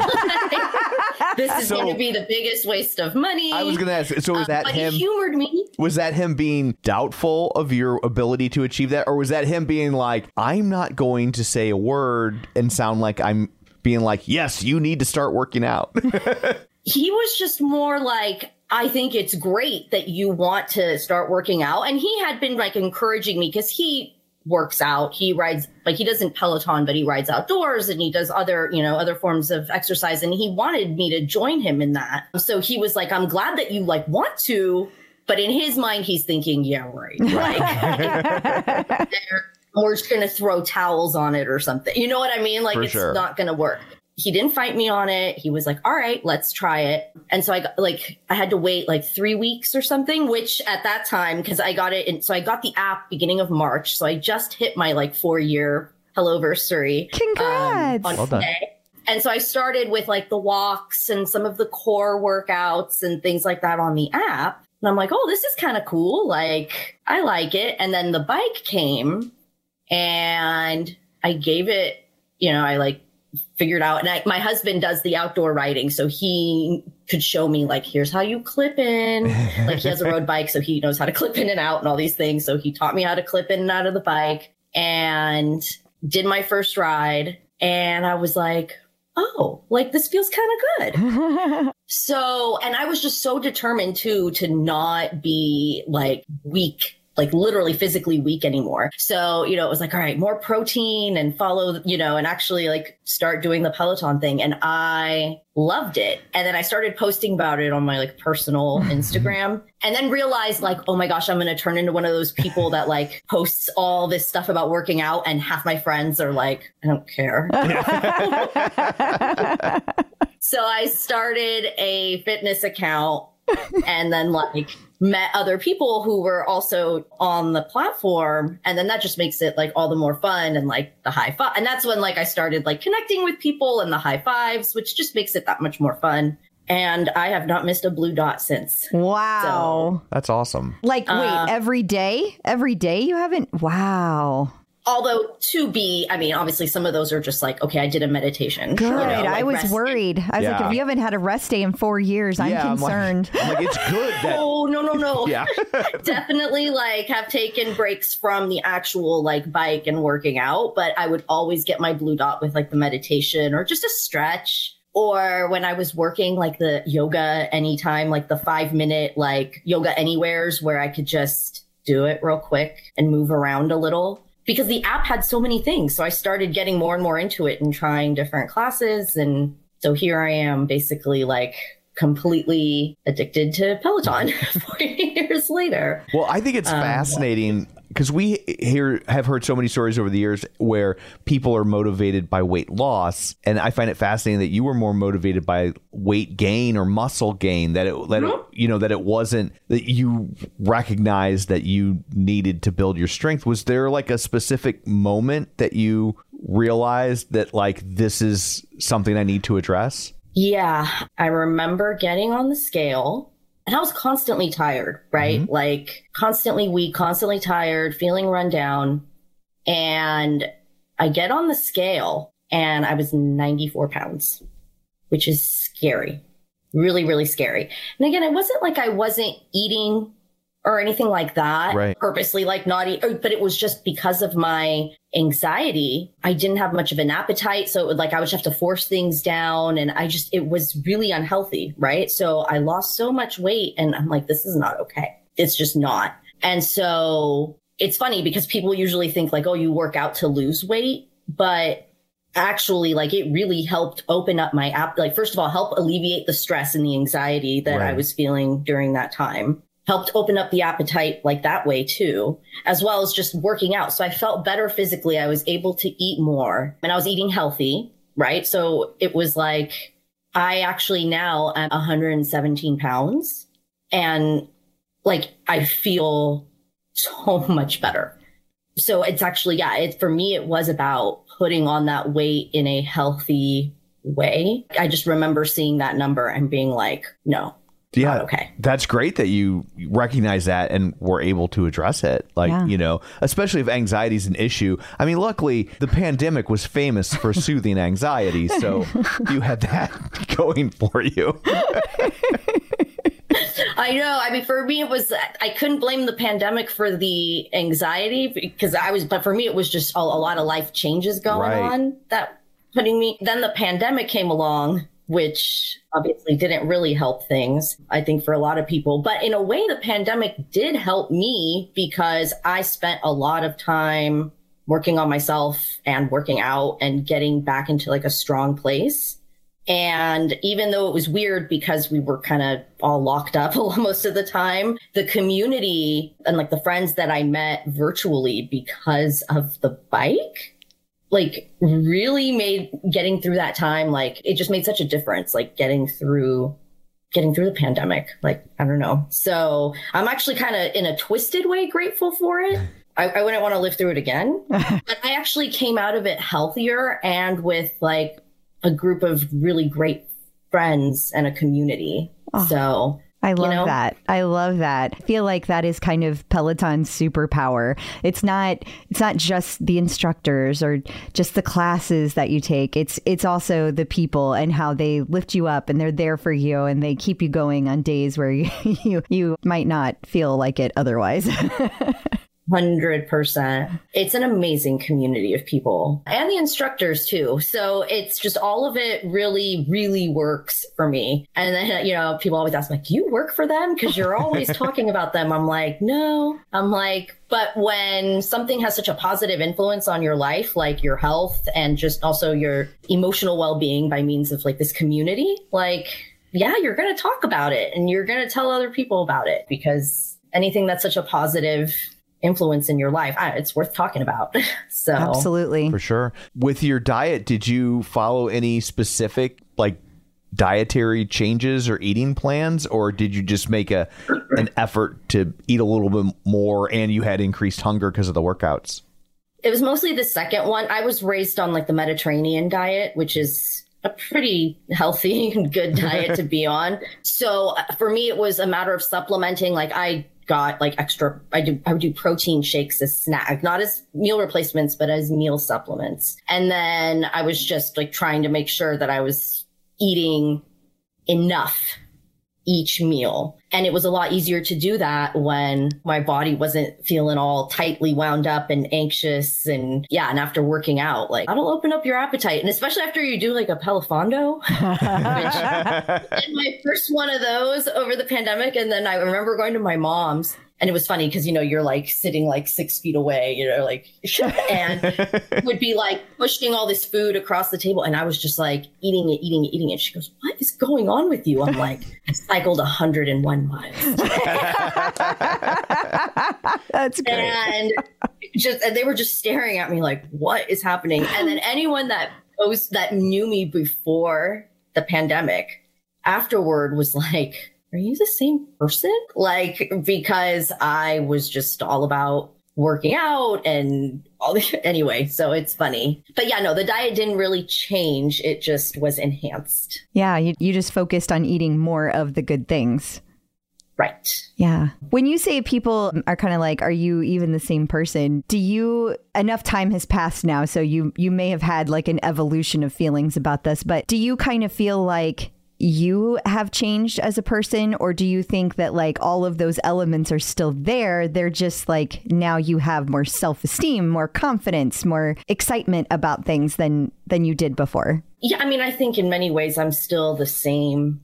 This is So- going to be the biggest waste of money. I was going to ask, so was Um, that but him? he humored me. Was that him being doubtful of your ability to achieve that? Or was that him being like, I'm not going to say a word and sound like I'm being like, yes, you need to start working out? He was just more like, I think it's great that you want to start working out. And he had been like encouraging me because he works out. He rides, like he doesn't Peloton, but he rides outdoors and he does other, you know, other forms of exercise. And he wanted me to join him in that. So he was like, I'm glad that you like want to, but in his mind, he's thinking, yeah, right. Like, we're just going to throw towels on it or something. You know what I mean? Like, For it's sure. not going to work. He didn't fight me on it. He was like, all right, let's try it. And so I got like, I had to wait like three weeks or something, which at that time, because I got it. In, so I got the app beginning of March. So I just hit my like four year helloversary. Congrats. Um, on Well done. Monday. And so I started with like the walks and some of the core workouts and things like that on the app. And I'm like, oh, this is kind of cool. Like, I like it. And then the bike came and I gave it, you know, I like, figured out. And I, my husband does the outdoor riding. So he could show me like, here's how you clip in. Like he has a road bike. So he knows how to clip in and out and all these things. So he taught me how to clip in and out of the bike and did my first ride. And I was like, oh, like this feels kind of good. So, and I was just so determined too, to not be like weak, like literally physically weak anymore. So, you know, it was like, all right, more protein and follow, you know, and actually like start doing the Peloton thing. And I loved it. And then I started posting about it on my like personal Instagram and then realized like, oh my gosh, I'm going to turn into one of those people that like posts all this stuff about working out. And half my friends are like, I don't care. So I started a fitness account and then like met other people who were also on the platform. And then that just makes it like all the more fun and like the high five. And that's when like I started like connecting with people and the high fives, which just makes it that much more fun. And I have not missed a blue dot since. Wow. That's awesome. Like, wait, Uh, every day? Every day you haven't? Wow. Although to be, I mean, obviously some of those are just like, okay, I did a meditation. Good. You know, like I was resting. worried. I was Yeah. like, if you haven't had a rest day in four years, I'm Yeah, concerned. I'm like, I'm like, it's good that. Oh, no, no, no. Yeah. Definitely like have taken breaks from the actual like bike and working out, but I would always get my blue dot with like the meditation or just a stretch. Or when I was working like the yoga anytime, like the five minute like yoga anywheres where I could just do it real quick and move around a little. Because the app had so many things. So I started getting more and more into it and trying different classes. And so here I am basically like completely addicted to Peloton forty years later. Well, I think it's Um, fascinating because we here have heard so many stories over the years where people are motivated by weight loss, and I find it fascinating that you were more motivated by weight gain or muscle gain. That it, that it, you know, that it wasn't that you recognized that you needed to build your strength. Was there like a specific moment that you realized that like this is something I need to address? Yeah, I remember getting on the scale and I was constantly tired, right? Mm-hmm. Like constantly weak, constantly tired, feeling run down. And I get on the scale and I was ninety-four pounds, which is scary, really, really scary. And again, it wasn't like I wasn't eating or anything like that, Right. purposely like not eat, but it was just because of my anxiety. I didn't have much of an appetite. So it would like, I would have to force things down and I just, it was really unhealthy. Right. So I lost so much weight and I'm like, this is not okay. It's just not. And so it's funny because people usually think like, oh, you work out to lose weight, but actually like it really helped open up my app. Like, first of all, help alleviate the stress and the anxiety that Right. I was feeling during that time. Helped open up the appetite like that way too, as well as just working out. So I felt better physically. I was able to eat more and I was eating healthy, right? So it was like, I actually now am one hundred seventeen pounds and like, I feel so much better. So it's actually, yeah, it, for me, it was about putting on that weight in a healthy way. I just remember seeing that number and being like, no. Yeah. Not okay. That's great that you recognize that and were able to address it. Like, Yeah. you know, especially if anxiety is an issue. I mean, luckily, the pandemic was famous for soothing anxiety. So you had that going for you. I know. I mean, for me, it was, I couldn't blame the pandemic for the anxiety because I was, but for me, it was just a, a lot of life changes going Right. on that putting me, then the pandemic came along which obviously didn't really help things, I think, for a lot of people. But in a way, the pandemic did help me because I spent a lot of time working on myself and working out and getting back into like a strong place. And even though it was weird because we were kind of all locked up most of the time, the community and like the friends that I met virtually because of the bike, like really made getting through that time, like it just made such a difference, like getting through, getting through the pandemic. Like, I don't know. So I'm actually kind of in a twisted way grateful for it. I, I wouldn't want to live through it again, but I actually came out of it healthier and with like a group of really great friends and a community. Oh. So I love you know? that. I love that. I feel like that is kind of Peloton's superpower. It's not it's not just the instructors or just the classes that you take. It's it's also the people and how they lift you up and they're there for you and they keep you going on days where you you, you might not feel like it otherwise. one hundred percent. It's an amazing community of people and the instructors too. So it's just all of it really, really works for me. And then, you know, people always ask like, do you work for them? Because you're always talking about them. I'm like, no. I'm like, but when something has such a positive influence on your life, like your health and just also your emotional well-being by means of like this community, like, yeah, you're going to talk about it and you're going to tell other people about it because anything that's such a positive influence in your life, it's worth talking about. So absolutely. For sure. With your diet, did you follow any specific like dietary changes or eating plans, or did you just make a an effort to eat a little bit more and you had increased hunger because of the workouts? It was mostly the second one. I was raised on like the Mediterranean diet, which is a pretty healthy and good diet to be on. So for me, it was a matter of supplementing. Like I got like extra, I do, I would do protein shakes as snack, not as meal replacements, but as meal supplements. And then I was just like trying to make sure that I was eating enough each meal. And it was a lot easier to do that when my body wasn't feeling all tightly wound up and anxious. And yeah, and after working out, like that'll open up your appetite. And especially after you do like a Pelafondo, which I did my first one of those over the pandemic. And then I remember going to my mom's. And it was funny because, you know, you're like sitting like six feet away, you know, like, and would be like pushing all this food across the table. And I was just like eating it, eating it, eating it. She goes, what is going on with you? I'm like, I cycled one hundred one miles. That's great. And just, and they were just staring at me like, what is happening? And then anyone that was, that knew me before the pandemic afterward was like, are you the same person? Like, because I was just all about working out and all the, anyway, so it's funny. But yeah, no, the diet didn't really change. It just was enhanced. Yeah, you, you just focused on eating more of the good things. Right. Yeah. When you say people are kind of like, are you even the same person? Do you, enough time has passed now, so you you may have had like an evolution of feelings about this, but do you kind of feel like you have changed as a person, or do you think that like all of those elements are still there? They're just like now you have more self-esteem, more confidence, more excitement about things than than you did before. Yeah, I mean, I think in many ways I'm still the same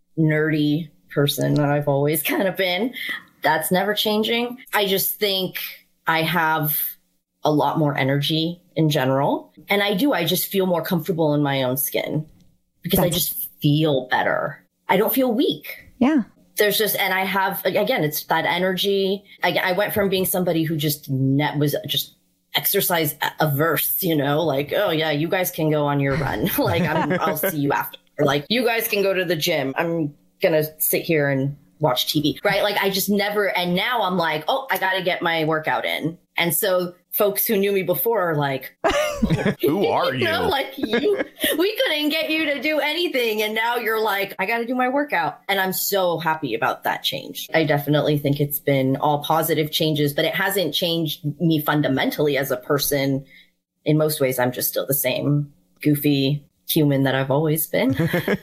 nerdy person that I've always kind of been. That's never changing. I just think I have a lot more energy in general. And I do, I just feel more comfortable in my own skin because That's- I just feel better. I don't feel weak. Yeah. There's just, and I have, again, it's that energy. I, I went from being somebody who just net was just exercise averse, you know, like, oh yeah, you guys can go on your run. Like, I'm, I'll see you after. Like, you guys can go to the gym. I'm going to sit here and watch T V, right? Like, I just never, and now I'm like, oh, I got to get my workout in. And so folks who knew me before are like, who are you? You know, like you, we couldn't get you to do anything. And now you're like, I got to do my workout. And I'm so happy about that change. I definitely think it's been all positive changes, but it hasn't changed me fundamentally as a person. In most ways, I'm just still the same goofy human that I've always been.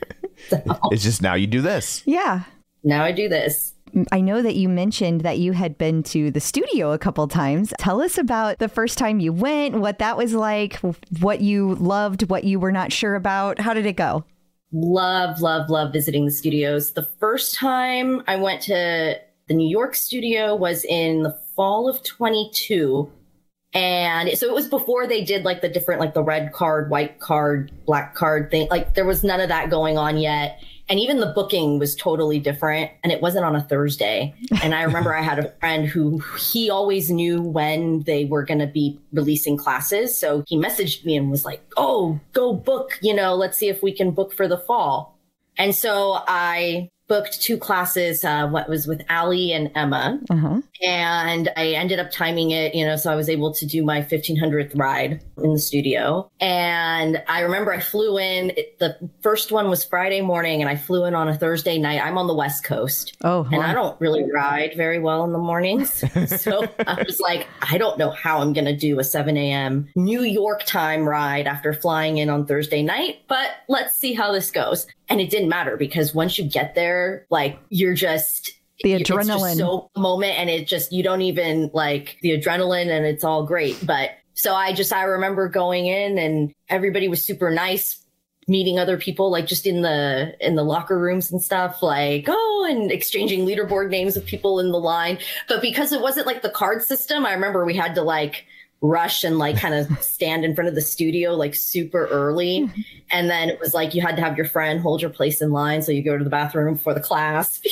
So, it's just now you do this. Yeah. Now I do this. I know that you mentioned that you had been to the studio a couple times. Tell us about the first time you went, what that was like, what you loved, what you were not sure about. How did it go? love, love, love visiting the studios. The first time I went to the New York studio was in the fall of twenty-two. And so it was before they did like the different, like the red card, white card, black card thing. Like there was none of that going on yet. And even the booking was totally different. And it wasn't on a Thursday. And I remember I had a friend who he always knew when they were going to be releasing classes. So he messaged me and was like, oh, go book, you know, let's see if we can book for the fall. And so I booked two classes, uh, what was with Allie and Emma. Uh-huh. And I ended up timing it, you know, so I was able to do my fifteen hundredth ride in the studio. And I remember I flew in, it, the first one was Friday morning and I flew in on a Thursday night. I'm on the West Coast. Oh, huh. And I don't really ride very well in the mornings. So I was like, I don't know how I'm going to do a seven a.m. New York time ride after flying in on Thursday night, but let's see how this goes. And it didn't matter because once you get there, like you're just the it's adrenaline just so moment, and it just you don't even like the adrenaline, and it's all great. But so I just I remember going in, and everybody was super nice, meeting other people, like just in the in the locker rooms and stuff, like oh, and exchanging leaderboard names of people in the line. But because it wasn't like the card system, I remember we had to like rush and like kind of stand in front of the studio like super early. And then it was like you had to have your friend hold your place in line so you go to the bathroom before the class.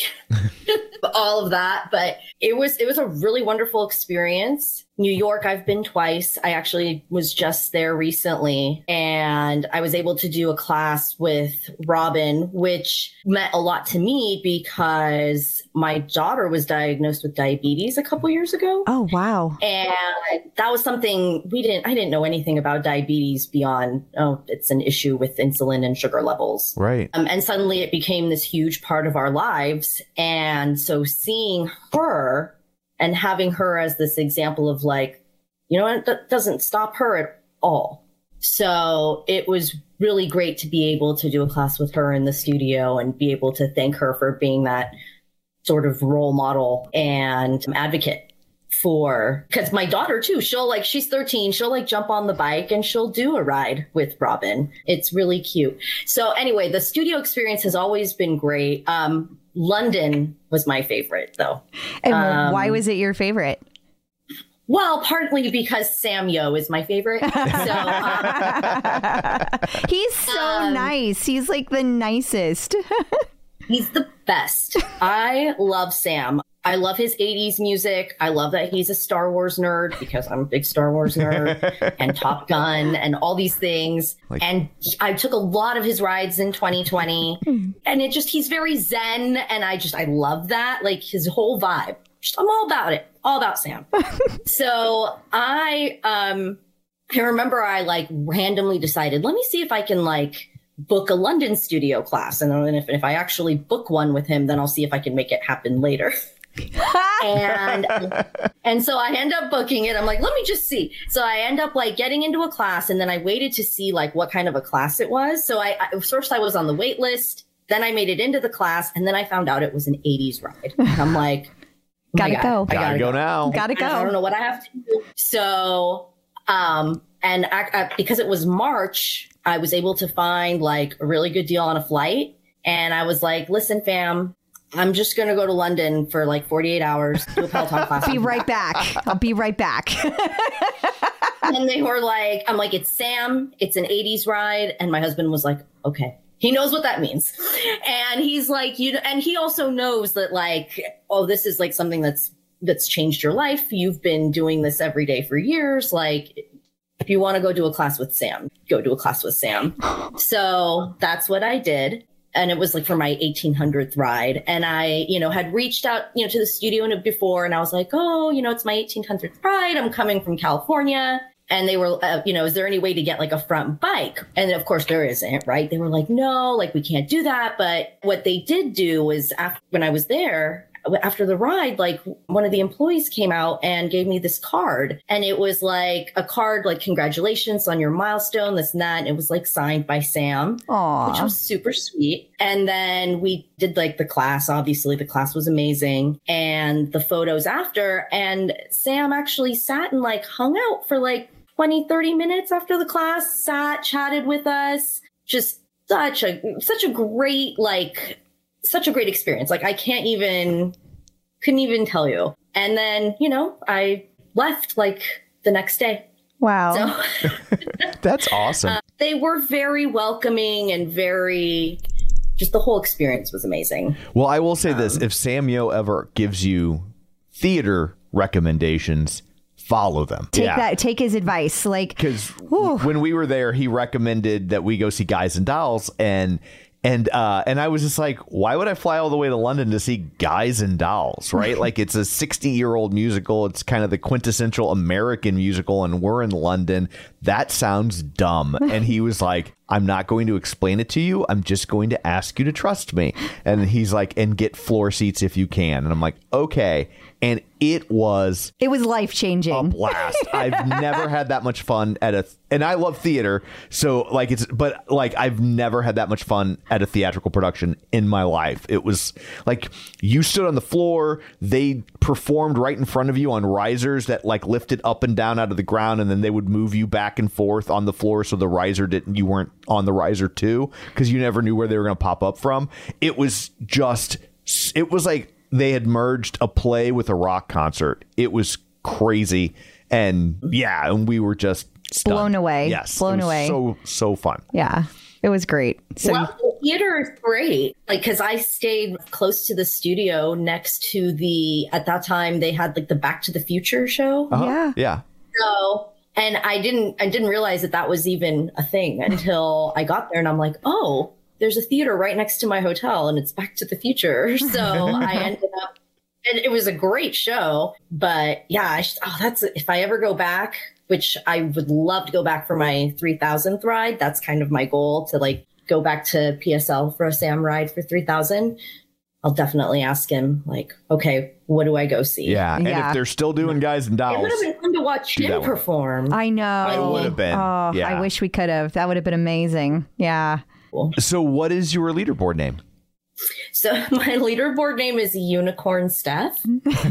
All of that. But it was it was a really wonderful experience. New York, I've been twice. I actually was just there recently, and I was able to do a class with Robin, which meant a lot to me because my daughter was diagnosed with diabetes a couple years ago. Oh, wow. And that was something we didn't, I didn't know anything about diabetes beyond, oh, it's an issue with insulin and sugar levels. Right. Um, and suddenly it became this huge part of our lives. And so seeing her and having her as this example of like, you know what, that doesn't stop her at all. So it was really great to be able to do a class with her in the studio and be able to thank her for being that sort of role model and advocate for, because my daughter too, she'll like, she's thirteen, she'll like jump on the bike and she'll do a ride with Robin. It's really cute. So anyway, the studio experience has always been great. Um, London was my favorite though. And um, why was it your favorite? Well, partly because Sam Yo is my favorite. So, uh, he's so um, nice. He's like the nicest. He's the best. I love Sam. I love his eighties music. I love that he's a Star Wars nerd because I'm a big Star Wars nerd and Top Gun and all these things. Like, and I took a lot of his rides in twenty twenty and it just, he's very zen. And I just, I love that. Like his whole vibe. Just, I'm all about it. All about Sam. So I, um, I remember I like randomly decided, let me see if I can like book a London studio class. And then if, if I actually book one with him, then I'll see if I can make it happen later. and and so I end up booking it. I'm like, let me just see. So I end up like getting into a class, and then I waited to see like what kind of a class it was. So I, I first I was on the wait list, then I made it into the class, and then I found out it was an eighties ride. And I'm like, oh gotta God, go, I gotta, gotta go, go now, gotta go. I don't know what I have to do. So, um, and I, I, because it was March, I was able to find like a really good deal on a flight, and I was like, listen, fam, I'm just going to go to London for like forty-eight hours, do a Peloton class. Be right back. I'll be right back. And they were like, I'm like, it's Sam. It's an eighties ride. And my husband was like, okay. He knows what that means. And he's like, you know, and he also knows that like, oh, this is like something that's, that's changed your life. You've been doing this every day for years. Like, if you want to go do a class with Sam, go do a class with Sam. So that's what I did. And it was like for my eighteen hundredth ride. And I, you know, had reached out, you know, to the studio before. And I was like, oh, you know, it's my eighteen hundredth ride. I'm coming from California. And they were, uh, you know, is there any way to get like a front bike? And of course there isn't, right? They were like, no, like we can't do that. But what they did do was after, when I was there, after the ride, like one of the employees came out and gave me this card, and it was like a card, like congratulations on your milestone, this and that. And it was like signed by Sam, Aww. Which was super sweet. And then we did like the class. Obviously the class was amazing, and the photos after, and Sam actually sat and like hung out for like twenty, thirty minutes after the class, sat, chatted with us, just such a such a great like such a great experience. Like I can't even couldn't even tell you. And then, you know, I left like the next day. Wow. So That's awesome. uh, they were very welcoming and very just the whole experience was amazing. Well, I will say um, this. If Sam Yo ever gives you theater recommendations, follow them. Take yeah. that. Take his advice. Like, because when we were there, he recommended that we go see Guys and Dolls, and and uh, and I was just like, why would I fly all the way to London to see Guys and Dolls? Right? Like, it's a sixty year old musical. It's kind of the quintessential American musical, and we're in London. That sounds dumb. And he was like, I'm not going to explain it to you. I'm just going to ask you to trust me. And he's like, and get floor seats if you can. And I'm like, okay. And it was it was life changing. A blast. I've never had that much fun at a and I love theater. So like it's but like I've never had that much fun at a theatrical production in my life. It was like you stood on the floor. They performed right in front of you on risers that like lifted up and down out of the ground. And then they would move you back and forth on the floor. So the riser didn't you weren't on the riser, too, because you never knew where they were going to pop up from. It was just it was like they had merged a play with a rock concert. It was crazy. And yeah, and we were just stunned. Blown away. Yes. Blown it was away. So, so fun. Yeah, it was great. So well, the theater is great. Like, because I stayed close to the studio next to the, at that time, they had like the Back to the Future show. Uh-huh. Yeah. Yeah. So, and I didn't, I didn't realize that that was even a thing until I got there and I'm like, oh, there's a theater right next to my hotel and it's Back to the Future. So I ended up, and it was a great show, but yeah, I should, oh, that's, if I ever go back, which I would love to go back for my three thousandth ride. That's kind of my goal, to like go back to P S L for a Sam ride for three thousand. I'll definitely ask him, like, okay, what do I go see? Yeah. And Yeah. if they're still doing Guys and Dolls. It would have been fun to watch do that him one. perform. I know. It would have been. Oh, yeah. I wish we could have. That would have been amazing. Yeah. So what is your leaderboard name? So my leaderboard name is Unicorn Steph.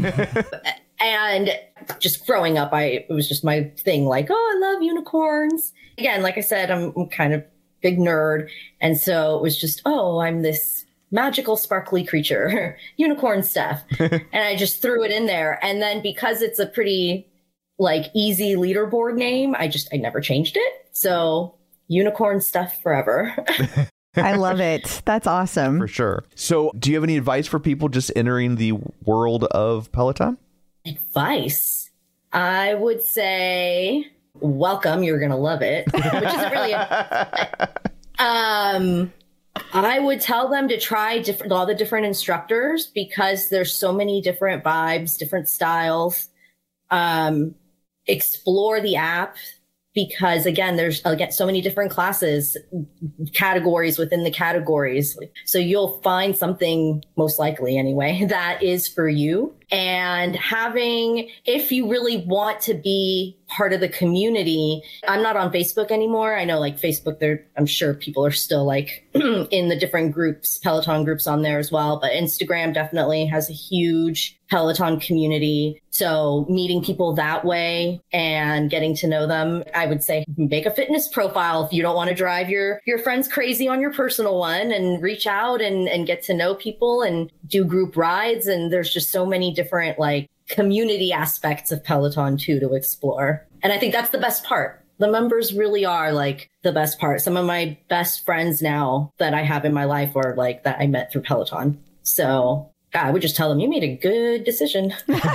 And just growing up, I it was just my thing, like, oh, I love unicorns. Again, like I said, I'm, I'm kind of big nerd. And so it was just, oh, I'm this magical, sparkly creature, Unicorn Steph. And I just threw it in there. And then because it's a pretty like easy leaderboard name, I just, I never changed it. So Unicorn Steph forever. I love it. That's awesome. For sure. So do you have any advice for people just entering the world of Peloton? Advice, I would say, welcome. You're going to love it, which isn't really a, um, I would tell them to try different, all the different instructors, because there's so many different vibes, different styles. Um, explore the app, because again, there's again so many different classes, categories within the categories. So you'll find something, most likely anyway, that is for you. And having, if you really want to be part of the community, I'm not on Facebook anymore. I know like Facebook, there, I'm sure people are still like in the different groups, Peloton groups on there as well. But Instagram definitely has a huge Peloton community. So meeting people that way and getting to know them, I would say make a fitness profile if you don't want to drive your, your friends crazy on your personal one, and reach out and, and get to know people and do group rides. And there's just so many different like community aspects of Peloton too to explore. And I think that's the best part. The members really are like the best part. Some of my best friends now that I have in my life are like that I met through Peloton. So God, I would just tell them you made a good decision.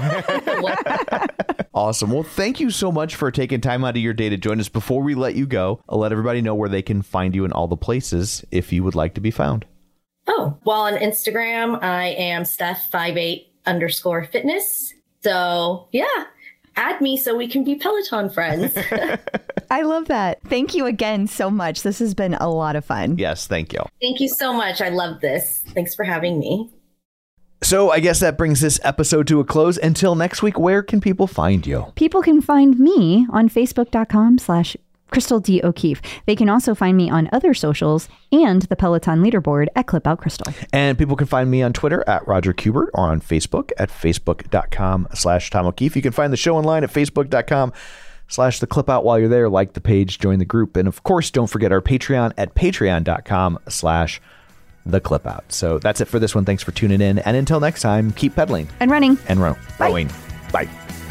Awesome. Well, thank you so much for taking time out of your day to join us. Before we let you go, I'll let everybody know where they can find you in all the places if you would like to be found. Oh, well, on Instagram, I am Steph five eight underscore fitness. So yeah, add me so we can be Peloton friends. I love that. Thank you again so much. This has been a lot of fun. Yes, thank you. Thank you so much. I love this. Thanks for having me. So I guess that brings this episode to a close. Until next week, where can people find you? People can find me on facebook.com slash Crystal D. O'Keefe. They can also find me on other socials and the Peloton leaderboard at Clip Out Crystal. And people can find me on Twitter at Roger Kubert, or on Facebook at facebook.com slash Tom O'Keefe. You can find the show online at facebook.com slash the clip out while you're there. Like the page, join the group. And of course, don't forget our Patreon at patreon.com slash the clip out. So that's it for this one. Thanks for tuning in. And until next time, keep pedaling And running. and ro- Bye. rowing. Bye.